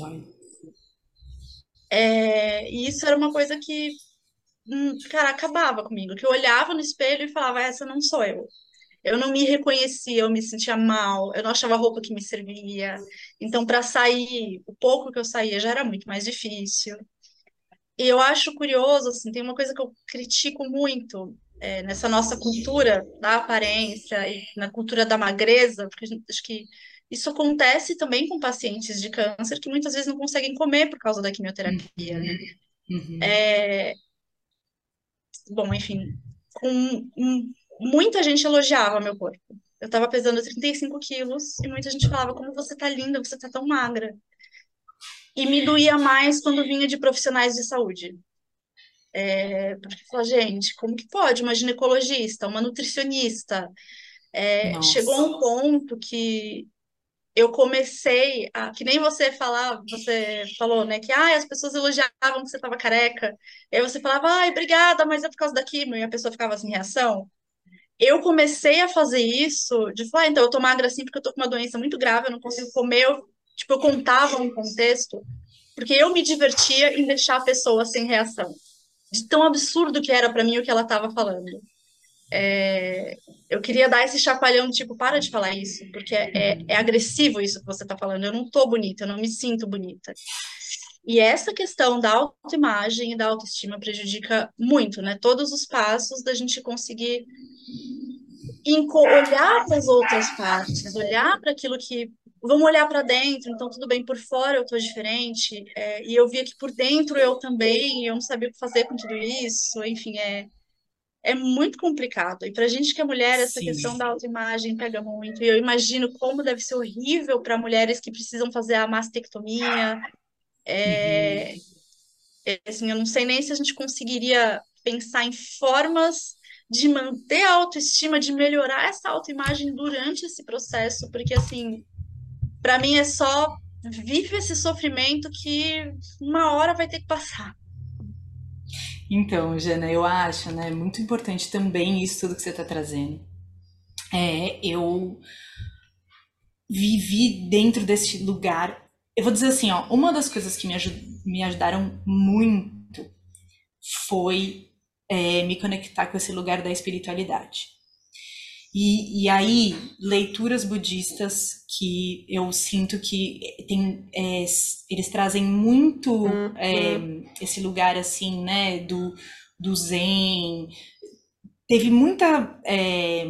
É, e isso era uma coisa que, hum, cara, acabava comigo, que eu olhava no espelho e falava, essa não sou eu. Eu não me reconhecia, eu me sentia mal, eu não achava roupa que me servia. Então, para sair, o pouco que eu saía já era muito mais difícil. E eu acho curioso, assim, tem uma coisa que eu critico muito é, nessa nossa cultura da aparência e na cultura da magreza, porque a gente- acho que isso acontece também com pacientes de câncer que muitas vezes não conseguem comer por causa da quimioterapia, né? Uhum. Bom, enfim, com um- muita gente elogiava meu corpo. Eu tava pesando trinta e cinco quilos e muita gente falava, como você tá linda, você tá tão magra. E me doía mais quando vinha de profissionais de saúde. É, porque eu falava, gente, como que pode? Uma ginecologista, uma nutricionista. É, chegou a Nossa. um ponto que eu comecei a, que nem você falava, você falou, né, que ah, as pessoas elogiavam que você tava careca. E aí você falava, ai, obrigada, mas é por causa da quimio, e a pessoa ficava sem reação. Eu comecei a fazer isso, de falar, ah, então eu tô magra assim porque eu tô com uma doença muito grave, eu não consigo comer. Eu, tipo, eu contava um contexto, porque eu me divertia em deixar a pessoa sem reação. De tão absurdo que era pra mim o que ela tava falando. É, eu queria dar esse chacoalhão, tipo, para de falar isso, porque é, é, é agressivo isso que você tá falando. Eu não tô bonita, eu não me sinto bonita. E essa questão da autoimagem e da autoestima prejudica muito, né? Todos os passos da gente conseguir enco- olhar para as outras partes, olhar para aquilo que. Vamos olhar para dentro, então tudo bem, por fora eu estou diferente, é, e eu via que por dentro eu também, eu não sabia o que fazer com tudo isso, enfim, é, é muito complicado. E para a gente que é mulher, essa Sim. questão da autoimagem pega muito, e eu imagino como deve ser horrível para mulheres que precisam fazer a mastectomia. Uhum. É, assim, eu não sei nem se a gente conseguiria pensar em formas de manter a autoestima, de melhorar essa autoimagem durante esse processo, porque assim, para mim é só vive esse sofrimento que uma hora vai ter que passar. Então, Jana, eu acho, né, muito importante também isso tudo que você está trazendo. É, eu vivi dentro desse lugar. Eu vou dizer assim, ó, uma das coisas que me, aju- me ajudaram muito foi é, me conectar com esse lugar da espiritualidade. E, e aí, leituras budistas que eu sinto que tem, é, eles trazem muito é, esse lugar assim, né, do, do zen. Teve muita, é,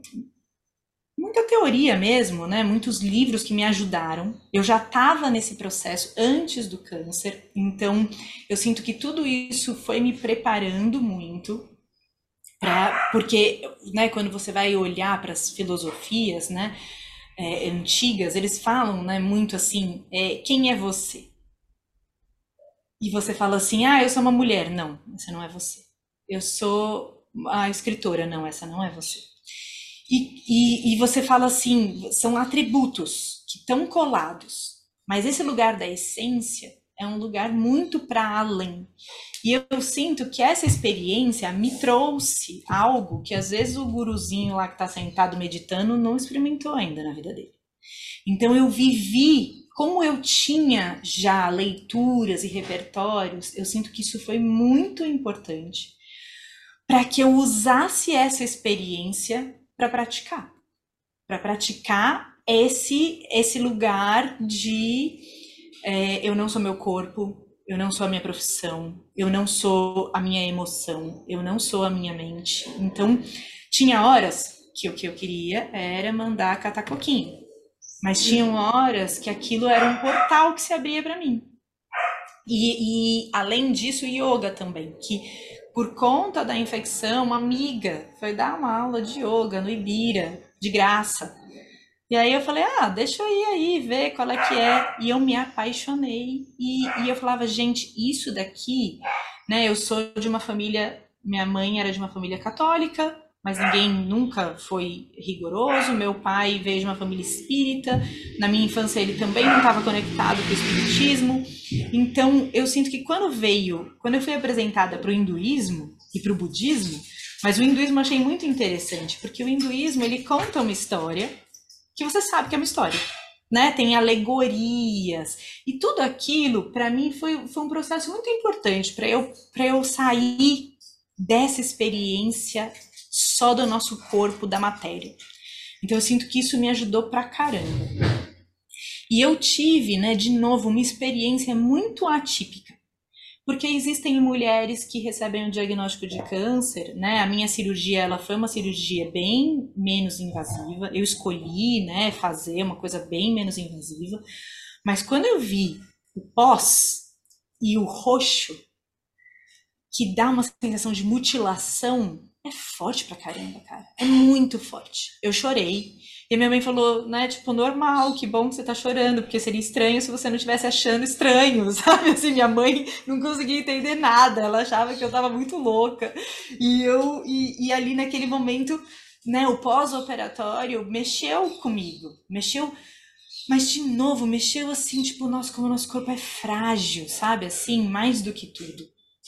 muita teoria mesmo, né, muitos livros que me ajudaram. Eu já estava nesse processo antes do câncer, então eu sinto que tudo isso foi me preparando muito. Pra, porque, né, quando você vai olhar para as filosofias, né, é, antigas, eles falam, né, muito assim, é, quem é você? E você fala assim, ah, eu sou uma mulher. Não, essa não é você. Eu sou a escritora. Não, essa não é você. E, e, e você fala assim, são atributos que estão colados, mas esse lugar da essência é um lugar muito para além. E eu sinto que essa experiência me trouxe algo que às vezes o guruzinho lá que está sentado meditando não experimentou ainda na vida dele. Então eu vivi, como eu tinha já leituras e repertórios, eu sinto que isso foi muito importante para que eu usasse essa experiência para praticar. Para praticar esse, esse lugar de é, eu não sou meu corpo, eu não sou a minha profissão, eu não sou a minha emoção, eu não sou a minha mente. Então, tinha horas que o que eu queria era mandar catar coquinho. Mas tinham horas que aquilo era um portal que se abria para mim. E, e, além disso, yoga também, que por conta da infecção, uma amiga foi dar uma aula de yoga no Ibira, de graça. E aí eu falei, ah, deixa eu ir aí, ver qual é que é. E eu me apaixonei. E, e eu falava, gente, isso daqui, né? Eu sou de uma família, minha mãe era de uma família católica, mas ninguém nunca foi rigoroso. Meu pai veio de uma família espírita. Na minha infância ele também não estava conectado com o espiritismo. Então eu sinto que quando veio, quando eu fui apresentada para o hinduísmo e para o budismo, mas o hinduísmo eu achei muito interessante, porque o hinduísmo ele conta uma história que você sabe que é uma história, né? Tem alegorias e tudo aquilo para mim foi, foi um processo muito importante para eu, para eu sair dessa experiência só do nosso corpo, da matéria. Então eu sinto que isso me ajudou pra caramba. E eu tive, né, de novo, uma experiência muito atípica. Porque existem mulheres que recebem um diagnóstico de câncer, né? A minha cirurgia, ela foi uma cirurgia bem menos invasiva. Eu escolhi, né, fazer uma coisa bem menos invasiva. Mas quando eu vi o pós e o roxo, que dá uma sensação de mutilação, é forte pra caramba, cara. É muito forte. Eu chorei. E a minha mãe falou, né, tipo, normal, que bom que você tá chorando, porque seria estranho se você não estivesse achando estranho, sabe? Assim, minha mãe não conseguia entender nada, ela achava que eu tava muito louca. E eu, e, e ali naquele momento, né, o pós-operatório mexeu comigo, mexeu, mas de novo, mexeu assim, tipo, nossa, como o nosso corpo é frágil, sabe? Assim, mais do que tudo.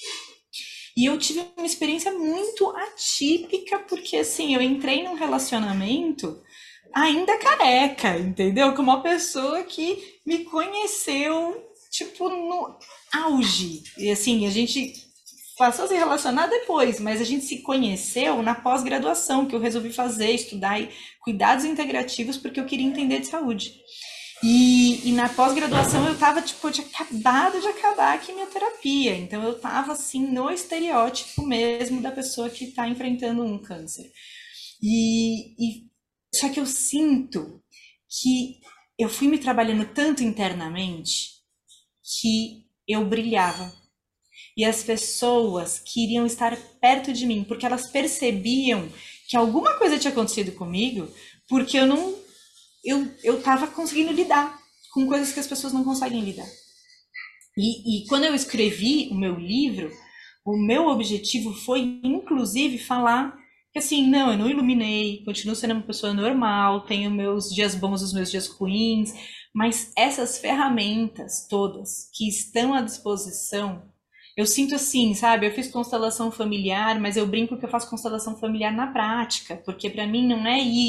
E eu tive uma experiência muito atípica, porque assim, eu entrei num relacionamento ainda careca, entendeu? Com uma pessoa que me conheceu, tipo, no auge. E assim, a gente passou a se relacionar depois, mas a gente se conheceu na pós-graduação, que eu resolvi fazer, estudar cuidados integrativos, porque eu queria entender de saúde. E, e na pós-graduação eu tava, tipo, eu tinha acabado de acabar a quimioterapia, então eu tava, assim, no estereótipo mesmo da pessoa que tá enfrentando um câncer. E, e só que eu sinto que eu fui me trabalhando tanto internamente que eu brilhava. E as pessoas queriam estar perto de mim, porque elas percebiam que alguma coisa tinha acontecido comigo, porque eu não... eu eu estava conseguindo lidar com coisas que as pessoas não conseguem lidar. E, e quando eu escrevi o meu livro, o meu objetivo foi, inclusive, falar que assim, não, eu não iluminei, continuo sendo uma pessoa normal, tenho meus dias bons, os meus dias ruins, mas essas ferramentas todas que estão à disposição, eu sinto assim, sabe, eu fiz constelação familiar, mas eu brinco que eu faço constelação familiar na prática, porque para mim não é ir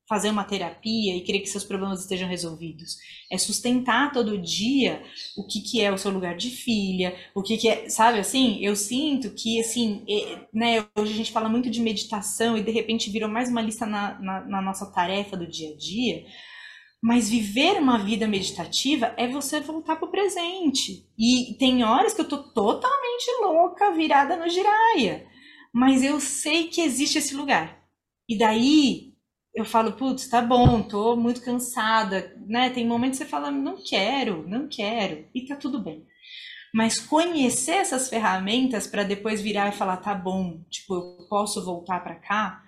fazer uma terapia e querer que seus problemas estejam resolvidos. É sustentar todo dia o que, que é o seu lugar de filha, o que, que é, sabe assim? Eu sinto que, assim, é, né, hoje a gente fala muito de meditação e de repente virou mais uma lista na, na, na nossa tarefa do dia a dia, mas viver uma vida meditativa é você voltar pro presente. E tem horas que eu tô totalmente louca, virada no giraia, mas eu sei que existe esse lugar. E daí eu falo, putz, tá bom, tô muito cansada, né? Tem momentos que você fala, não quero, não quero, e tá tudo bem. Mas conhecer essas ferramentas para depois virar e falar, tá bom, tipo, eu posso voltar para cá,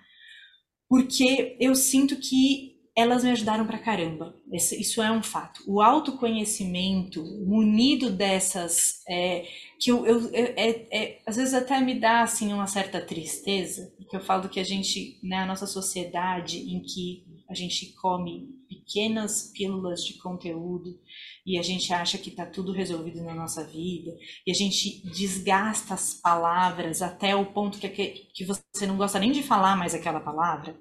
porque eu sinto que elas me ajudaram pra caramba. Esse- Isso é um fato. O autoconhecimento, munido dessas, é, que eu, eu- eu- é- é- às vezes até me dá assim uma certa tristeza, porque eu falo que a gente, né, a nossa sociedade em que a gente come pequenas pílulas de conteúdo e a gente acha que tá tudo resolvido na nossa vida e a gente desgasta as palavras até o ponto que, que que você não gosta nem de falar mais aquela palavra.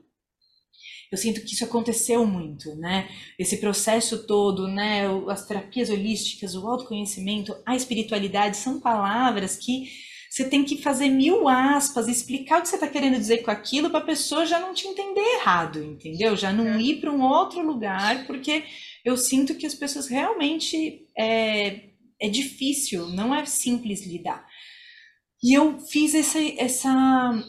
Eu sinto que isso aconteceu muito, né? Esse processo todo, né? As terapias holísticas, o autoconhecimento, a espiritualidade são palavras que você tem que fazer mil aspas, explicar o que você está querendo dizer com aquilo para a pessoa já não te entender errado, entendeu? Já não ir para um outro lugar, porque eu sinto que as pessoas realmente é, é difícil, não é simples lidar. E eu fiz essa, essa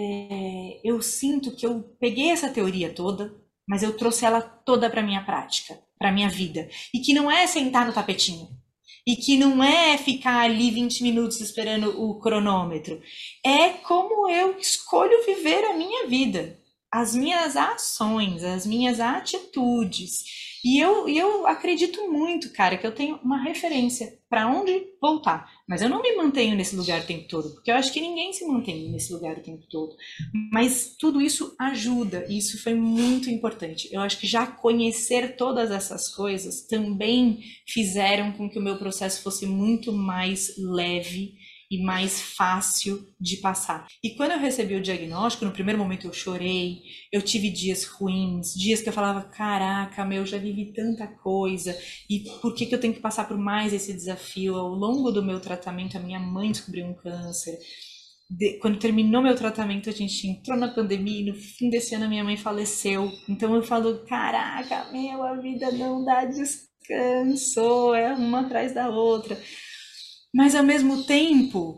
é, eu sinto que eu peguei essa teoria toda, mas eu trouxe ela toda para minha prática, para minha vida. E que não é sentar no tapetinho. E que não é ficar ali vinte minutos esperando o cronômetro. É como eu escolho viver a minha vida, as minhas ações, as minhas atitudes. E eu, e eu acredito muito, cara, que eu tenho uma referência para onde voltar. Mas eu não me mantenho nesse lugar o tempo todo, porque eu acho que ninguém se mantém nesse lugar o tempo todo. Mas tudo isso ajuda, e isso foi muito importante. Eu acho que já conhecer todas essas coisas também fizeram com que o meu processo fosse muito mais leve e mais fácil de passar. E quando eu recebi o diagnóstico, no primeiro momento eu chorei, eu tive dias ruins, dias que eu falava, caraca, meu, eu já vivi tanta coisa, e por que que eu tenho que passar por mais esse desafio? Ao longo do meu tratamento, a minha mãe descobriu um câncer. De- quando terminou meu tratamento, a gente entrou na pandemia e no fim desse ano a minha mãe faleceu. Então eu falo, caraca, meu, a vida não dá descanso, é uma atrás da outra. Mas ao mesmo tempo,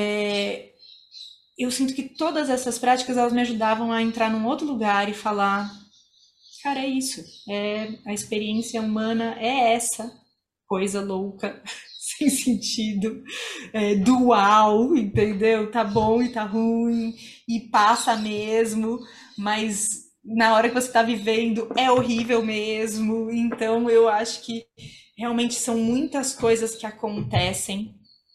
é, eu sinto que todas essas práticas elas me ajudavam a entrar num outro lugar e falar, cara, é isso, é a experiência humana é essa coisa louca, sem sentido, é, dual, entendeu? Tá bom e tá ruim e passa mesmo, mas na hora que você tá vivendo é horrível mesmo. Então eu acho que realmente são muitas coisas que acontecem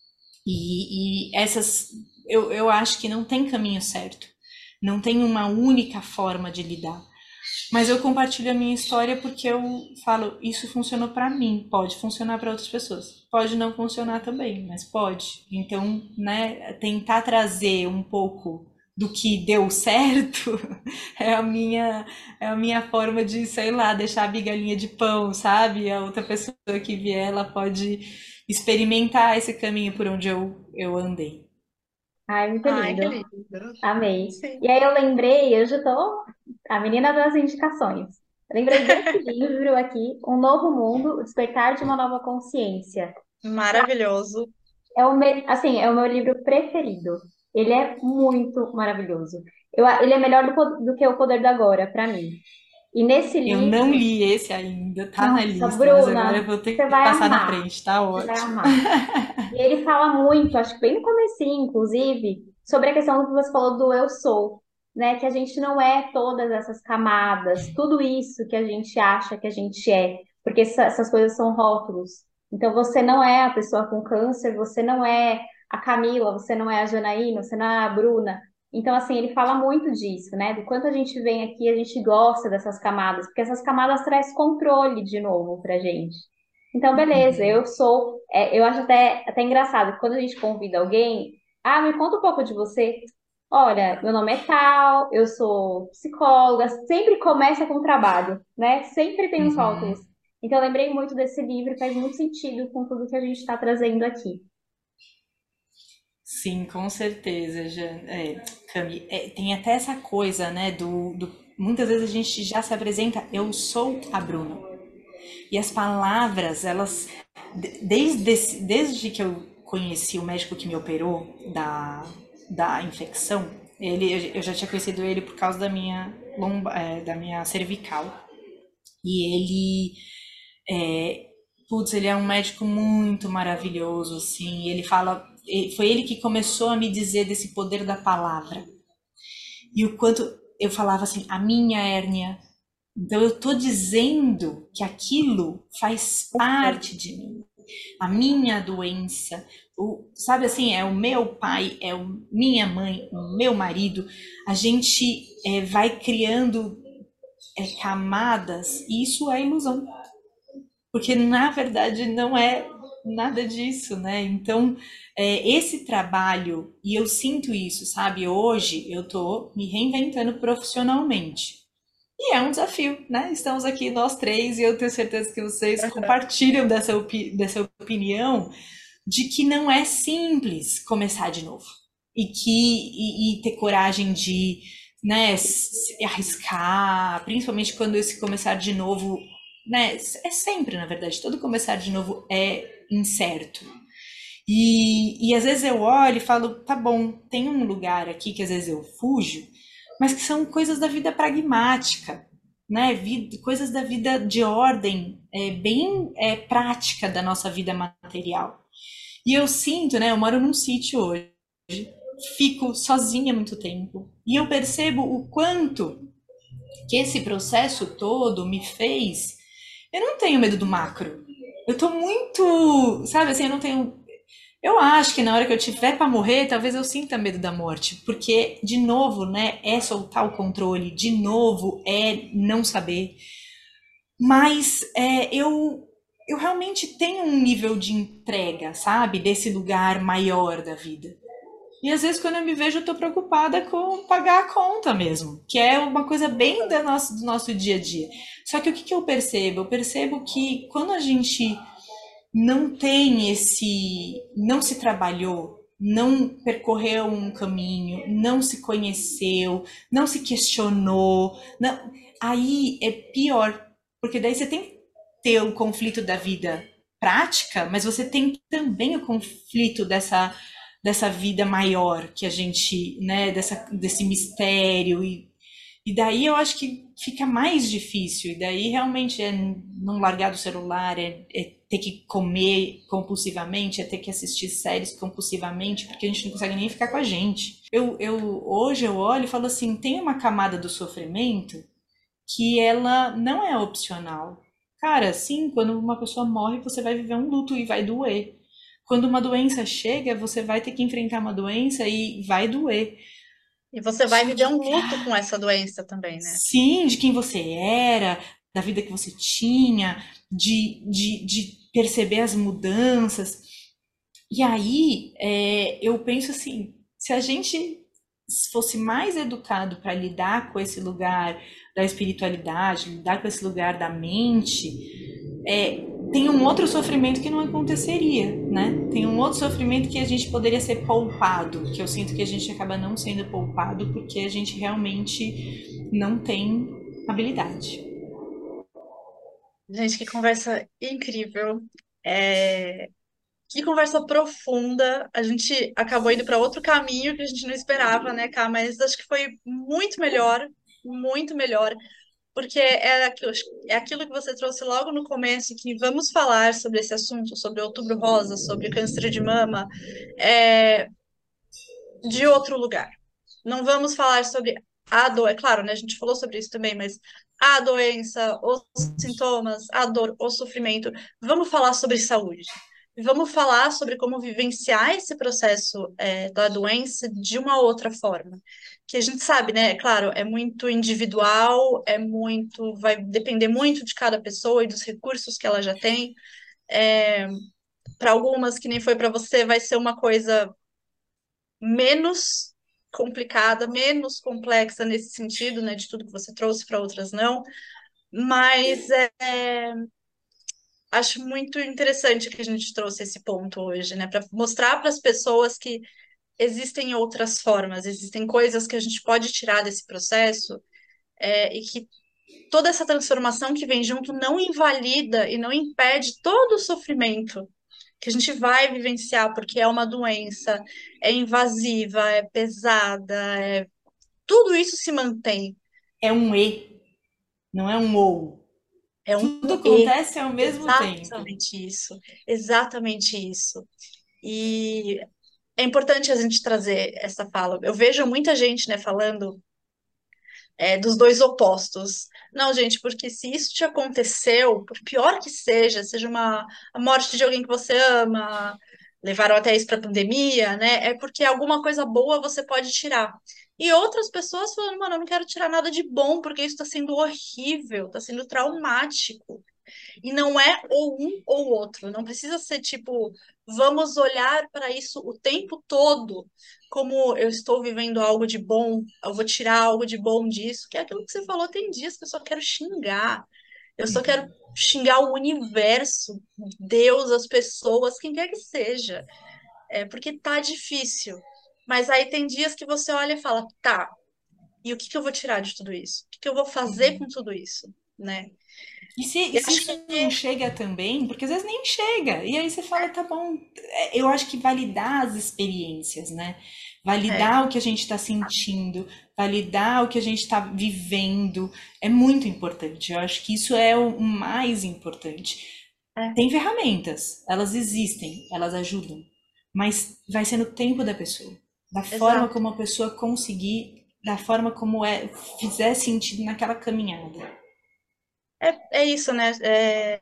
e, e essas, eu, eu acho que não tem caminho certo, não tem uma única forma de lidar. Mas eu compartilho a minha história porque eu falo, isso funcionou para mim, pode funcionar para outras pessoas. Pode não funcionar também, mas pode. Então, né, tentar trazer um pouco do que deu certo é a minha é a minha forma de, sei lá, deixar a migalhinha de pão, sabe? A outra pessoa que vier, ela pode experimentar esse caminho por onde eu, eu andei. Ai, muito Ai, que lindo. lindo. Amei. Sim. E aí eu lembrei, eu já tô a menina das indicações. Lembrei desse livro aqui, Um Novo Mundo, O Despertar de uma Nova Consciência. Maravilhoso. É o me... assim, é o meu livro preferido. Ele é muito maravilhoso. Eu... a- Ele é melhor do, po- do que O Poder do Agora, para mim. E nesse Eu não livro, li esse ainda, tá na nossa, lista, mas agora eu Bruna, vou ter você que vai passar na amar. frente, tá Você vai ótimo. amar. E ele fala muito, acho que bem no comecinho, inclusive, sobre a questão que você falou do eu sou, né? Que a gente não é todas essas camadas, tudo isso que a gente acha que a gente é, porque essa- essas coisas são rótulos. Então você não é a pessoa com câncer, você não é a Camila, você não é a Janaína, você não é a Bruna. Então, assim, ele fala muito disso, né? Do quanto a gente vem aqui, a gente gosta dessas camadas, porque essas camadas traz controle de novo pra gente. Então, beleza, eu sou. É, eu acho até, até engraçado que quando a gente convida alguém, ah, me conta um pouco de você. Olha, meu nome é tal, eu sou psicóloga, sempre começa com trabalho, né? Sempre tem os rótulos. Uhum. Então, eu lembrei muito desse livro, faz muito sentido com tudo que a gente está trazendo aqui. Sim, com certeza, Jan. É, Cami, é, tem até essa coisa, né, do, do- muitas vezes a gente já se apresenta, eu sou a Bruna. E as palavras, elas, de- desde, esse- desde que eu conheci o médico que me operou da, da infecção, ele, eu já tinha conhecido ele por causa da minha, lomba, é, da minha cervical. E ele, é, putz, ele é um médico muito maravilhoso, assim. Ele fala, e- foi ele que começou a me dizer desse poder da palavra. E o quanto eu falava assim, a minha hérnia. Então eu tô dizendo que aquilo faz parte de mim, a minha doença. O, sabe assim, é o meu pai, é o, minha mãe, o meu marido. A gente é, vai criando é, camadas e isso é ilusão. Porque na verdade não é nada disso, né? Então, é, esse trabalho, e eu sinto isso, sabe? Hoje eu tô me reinventando profissionalmente. E é um desafio, né? Estamos aqui nós três e eu tenho certeza que vocês compartilham dessa, opi dessa opinião de que não é simples começar de novo. E que e, e ter coragem de, né, se arriscar, principalmente quando esse começar de novo, né, é sempre, na verdade, todo começar de novo é incerto. E, e às vezes eu olho e falo, tá bom, tem um lugar aqui que às vezes eu fujo, mas que são coisas da vida pragmática, né? Vida, coisas da vida de ordem é, bem é, prática da nossa vida material. E eu sinto, né? Eu moro num sítio hoje, fico sozinha há muito tempo, e eu percebo o quanto que esse processo todo me fez. Eu não tenho medo do macro. Eu tô muito, sabe assim, eu não tenho. Eu acho que na hora que eu tiver para morrer, talvez eu sinta medo da morte, porque de novo, né, é soltar o controle, de novo é não saber. Mas é, eu eu realmente tenho um nível de entrega, sabe, desse lugar maior da vida. E às vezes quando eu me vejo, eu tô preocupada com pagar a conta mesmo, que é uma coisa bem da nossa, do nosso dia a dia. Só que o que, que eu percebo? Eu percebo que quando a gente não tem esse, não se trabalhou, não percorreu um caminho, não se conheceu, não se questionou, não- aí é pior, porque daí você tem que ter o conflito da vida prática, mas você tem também o conflito dessa dessa vida maior que a gente, né, dessa, desse mistério e e daí eu acho que fica mais difícil. E daí realmente é não largar do celular, é, é ter que comer compulsivamente, é ter que assistir séries compulsivamente, porque a gente não consegue nem ficar com a gente. Eu, eu hoje eu olho e falo assim, tem uma camada do sofrimento que ela não é opcional. Cara, sim, quando uma pessoa morre, você vai viver um luto e vai doer. Quando uma doença chega, você vai ter que enfrentar uma doença e vai doer. E você vai Só viver que, um luto com essa doença também, né? sim, de quem você era, da vida que você tinha, de, de, de perceber as mudanças. E aí, é, eu penso assim, se a gente fosse mais educado para lidar com esse lugar da espiritualidade, lidar com esse lugar da mente, é, tem um outro sofrimento que não aconteceria, né? Tem um outro sofrimento que a gente poderia ser poupado, que eu sinto que a gente acaba não sendo poupado porque a gente realmente não tem habilidade. Gente, que conversa incrível. É, Que conversa profunda. A gente acabou indo para outro caminho que a gente não esperava, né, Cá? Mas acho que foi muito melhor, muito melhor, porque é aquilo, é aquilo que você trouxe logo no começo, que vamos falar sobre esse assunto, sobre o Outubro Rosa, sobre câncer de mama, é, de outro lugar. Não vamos falar sobre a dor, é claro, né? A gente falou sobre isso também, mas a doença, os sintomas, a dor, o sofrimento. Vamos falar sobre saúde. Vamos falar sobre como vivenciar esse processo, é, da doença de uma outra forma. Que a gente sabe, né? É claro, é muito individual, é muito, vai depender muito de cada pessoa e dos recursos que ela já tem. É, para algumas, que nem foi para você, vai ser uma coisa menos. complicada, menos complexa nesse sentido, né, de tudo que você trouxe para outras não, mas é, acho muito interessante que a gente trouxe esse ponto hoje, né, para mostrar para as pessoas que existem outras formas, existem coisas que a gente pode tirar desse processo, é, e que toda essa transformação que vem junto não invalida e não impede todo o sofrimento que a gente vai vivenciar, porque é uma doença, é invasiva, é pesada, é... tudo isso se mantém. É um E, não é um ou. É um Tudo E, acontece ao mesmo tempo. exatamente isso, exatamente isso. E é importante a gente trazer essa fala. Eu vejo muita gente, né, falando é, dos dois opostos. Não, gente, porque se isso te aconteceu, por pior que seja, seja uma a morte de alguém que você ama, levaram até isso para pandemia, né? É porque alguma coisa boa você pode tirar. E outras pessoas falando, mano, eu não quero tirar nada de bom, porque isso está sendo horrível, está sendo traumático. E não é ou um ou outro. Não precisa ser tipo, vamos olhar para isso o tempo todo, como eu estou vivendo algo de bom, eu vou tirar algo de bom disso, que é aquilo que você falou, tem dias que eu só quero xingar. Eu só quero xingar o universo, Deus, as pessoas, quem quer que seja. É porque tá difícil. Mas aí tem dias que você olha e fala, tá, e o que que eu vou tirar de tudo isso? O que que eu vou fazer com tudo isso, né? E se, e E se acho isso que não chega também, porque às vezes nem chega, e aí você fala, tá bom, é, eu acho que validar as experiências, né? é, Validar o que a gente está sentindo, validar o que a gente está vivendo, é muito importante. Eu acho que isso é o mais importante. é, Tem ferramentas, elas existem, elas ajudam, mas vai ser no tempo da pessoa, da forma exato. como a pessoa conseguir, da forma como é, fizer sentido naquela caminhada. É, é isso, né? É,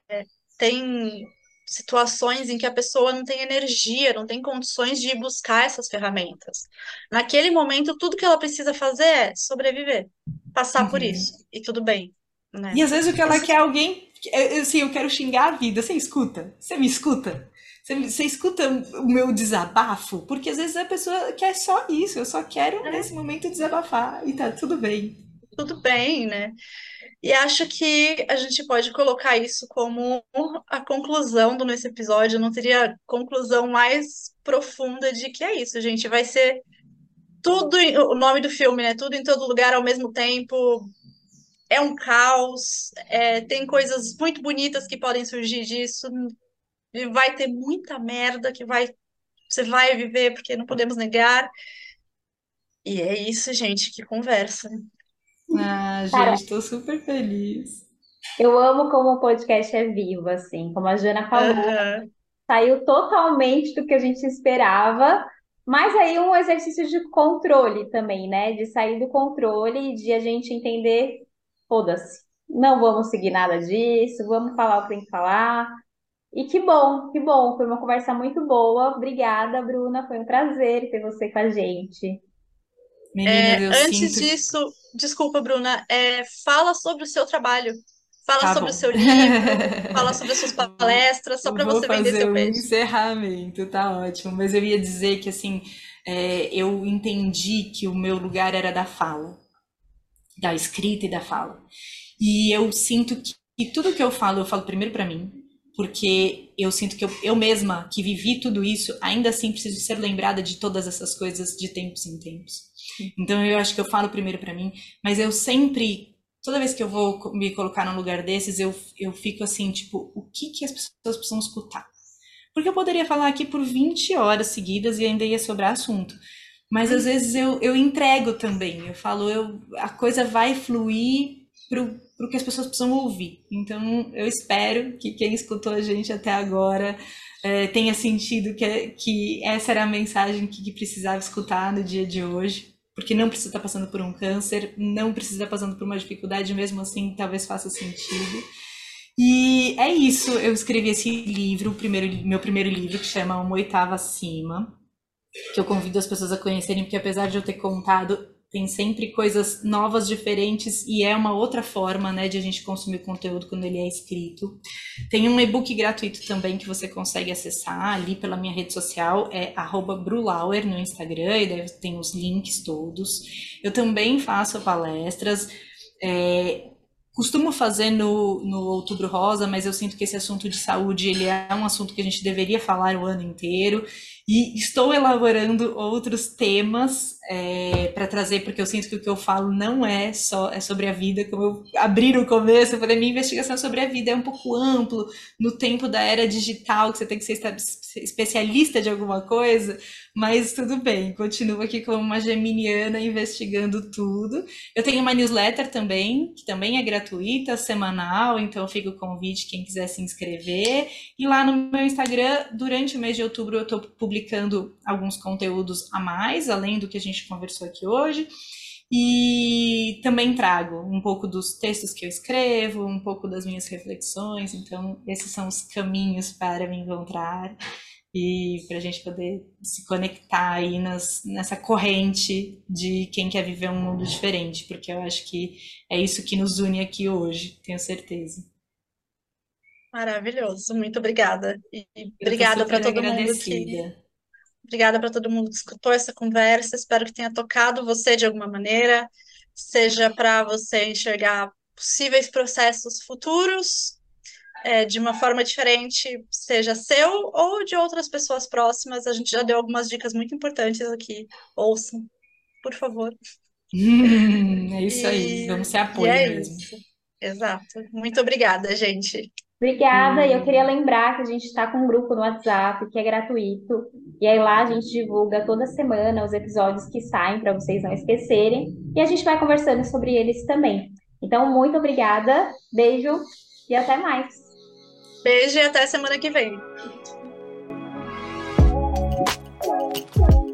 tem situações em que a pessoa não tem energia, não tem condições de ir buscar essas ferramentas. Naquele momento, tudo que ela precisa fazer é sobreviver, passar por isso, e tudo bem, E né? às vezes o que ela Isso, quer é alguém. Eu, eu, assim, eu quero xingar a vida. Você escuta? Você me escuta? Você, me- você escuta o meu desabafo? Porque às vezes a pessoa quer só isso. Eu só quero é, nesse momento desabafar. E tá tudo bem. tudo bem, né? E acho que a gente pode colocar isso como a conclusão do nosso episódio. Não teria conclusão mais profunda de que é isso, gente. Vai ser tudo, em- o nome do filme, né? Tudo em todo lugar ao mesmo tempo. É um caos, é, tem coisas muito bonitas que podem surgir disso, e vai ter muita merda que vai, você vai viver, porque não podemos negar. E é isso, gente, que conversa. Ah, Cara, gente, tô super feliz. eu amo como o podcast é vivo, assim, como a Jana falou, Aham. saiu totalmente do que a gente esperava, mas aí um exercício de controle também, né? De sair do controle e de a gente entender, foda-se, não vamos seguir nada disso, vamos falar o que tem que falar. E que bom, que bom, foi uma conversa muito boa. Obrigada, Bruna, foi um prazer ter você com a gente. Meninas, É, eu antes sinto. disso, desculpa, Bruna, é, fala sobre o seu trabalho, fala Tá sobre o bom. seu livro, fala sobre as suas Vou palestras, só para vou você vender fazer seu um peixe. encerramento, tá ótimo. Mas eu ia dizer que, assim, é, eu entendi que o meu lugar era da fala, da escrita e da fala. E eu sinto que, que tudo que eu falo, eu falo primeiro pra mim, porque eu sinto que eu, eu mesma, que vivi tudo isso, ainda assim preciso ser lembrada de todas essas coisas de tempos em tempos. Então eu acho que eu falo primeiro pra mim, mas eu sempre, toda vez que eu vou co- me colocar num lugar desses, eu, eu fico assim, tipo, o que que as pessoas precisam escutar? Porque eu poderia falar aqui por vinte horas seguidas e ainda ia sobrar assunto. Mas às vezes eu, eu entrego também. Eu falo, eu, a coisa vai fluir pro, pro que as pessoas precisam ouvir. Então eu espero que quem escutou a gente até agora eh, tenha sentido que, que essa era a mensagem que, que precisava escutar no dia de hoje. Porque não precisa estar passando por um câncer, não precisa estar passando por uma dificuldade, mesmo assim talvez faça sentido. E é isso, eu escrevi esse livro, o primeiro, meu primeiro livro, que chama Uma Oitava Acima, que eu convido as pessoas a conhecerem, porque apesar de eu ter contado tem sempre coisas novas, diferentes, e é uma outra forma, né, de a gente consumir conteúdo quando ele é escrito. Tem um e-book gratuito também que você consegue acessar ali pela minha rede social, é arroba brulauer no Instagram, e daí tem os links todos. Eu também faço palestras, é, costumo fazer no, no Outubro Rosa, mas eu sinto que esse assunto de saúde, ele é um assunto que a gente deveria falar o ano inteiro, e estou elaborando outros temas é, para trazer, porque eu sinto que o que eu falo não é só é sobre a vida, como eu abri no começo, eu falei, minha investigação sobre a vida é um pouco amplo, no tempo da era digital, que você tem que ser especialista de alguma coisa, mas tudo bem, continuo aqui como uma geminiana investigando tudo. Eu tenho uma newsletter também, que também é gratuita, semanal, então fica o convite quem quiser se inscrever. E lá no meu Instagram, durante o mês de outubro, eu estou publicando alguns conteúdos a mais, além do que a gente conversou aqui hoje. E também trago um pouco dos textos que eu escrevo, um pouco das minhas reflexões. Então, esses são os caminhos para me encontrar e para a gente poder se conectar aí nas, nessa corrente de quem quer viver um mundo diferente, porque eu acho que é isso que nos une aqui hoje, tenho certeza. Maravilhoso, muito obrigada. E Eu tô obrigada para super todo mundo que agradecida. obrigada para todo mundo que escutou essa conversa. Espero que tenha tocado você de alguma maneira, seja para você enxergar possíveis processos futuros é, de uma forma diferente, seja seu ou de outras pessoas próximas. A gente já deu algumas dicas muito importantes aqui. Ouçam, por favor. Hum, é isso aí, E, vamos ser e apoio é mesmo. isso. Exato. Muito obrigada, gente. Obrigada, e eu queria Hum. lembrar que a gente está com um grupo no WhatsApp que é gratuito, e aí lá a gente divulga toda semana os episódios que saem para vocês não esquecerem, e a gente vai conversando sobre eles também. Então, muito obrigada, beijo e até mais. Beijo e até semana que vem.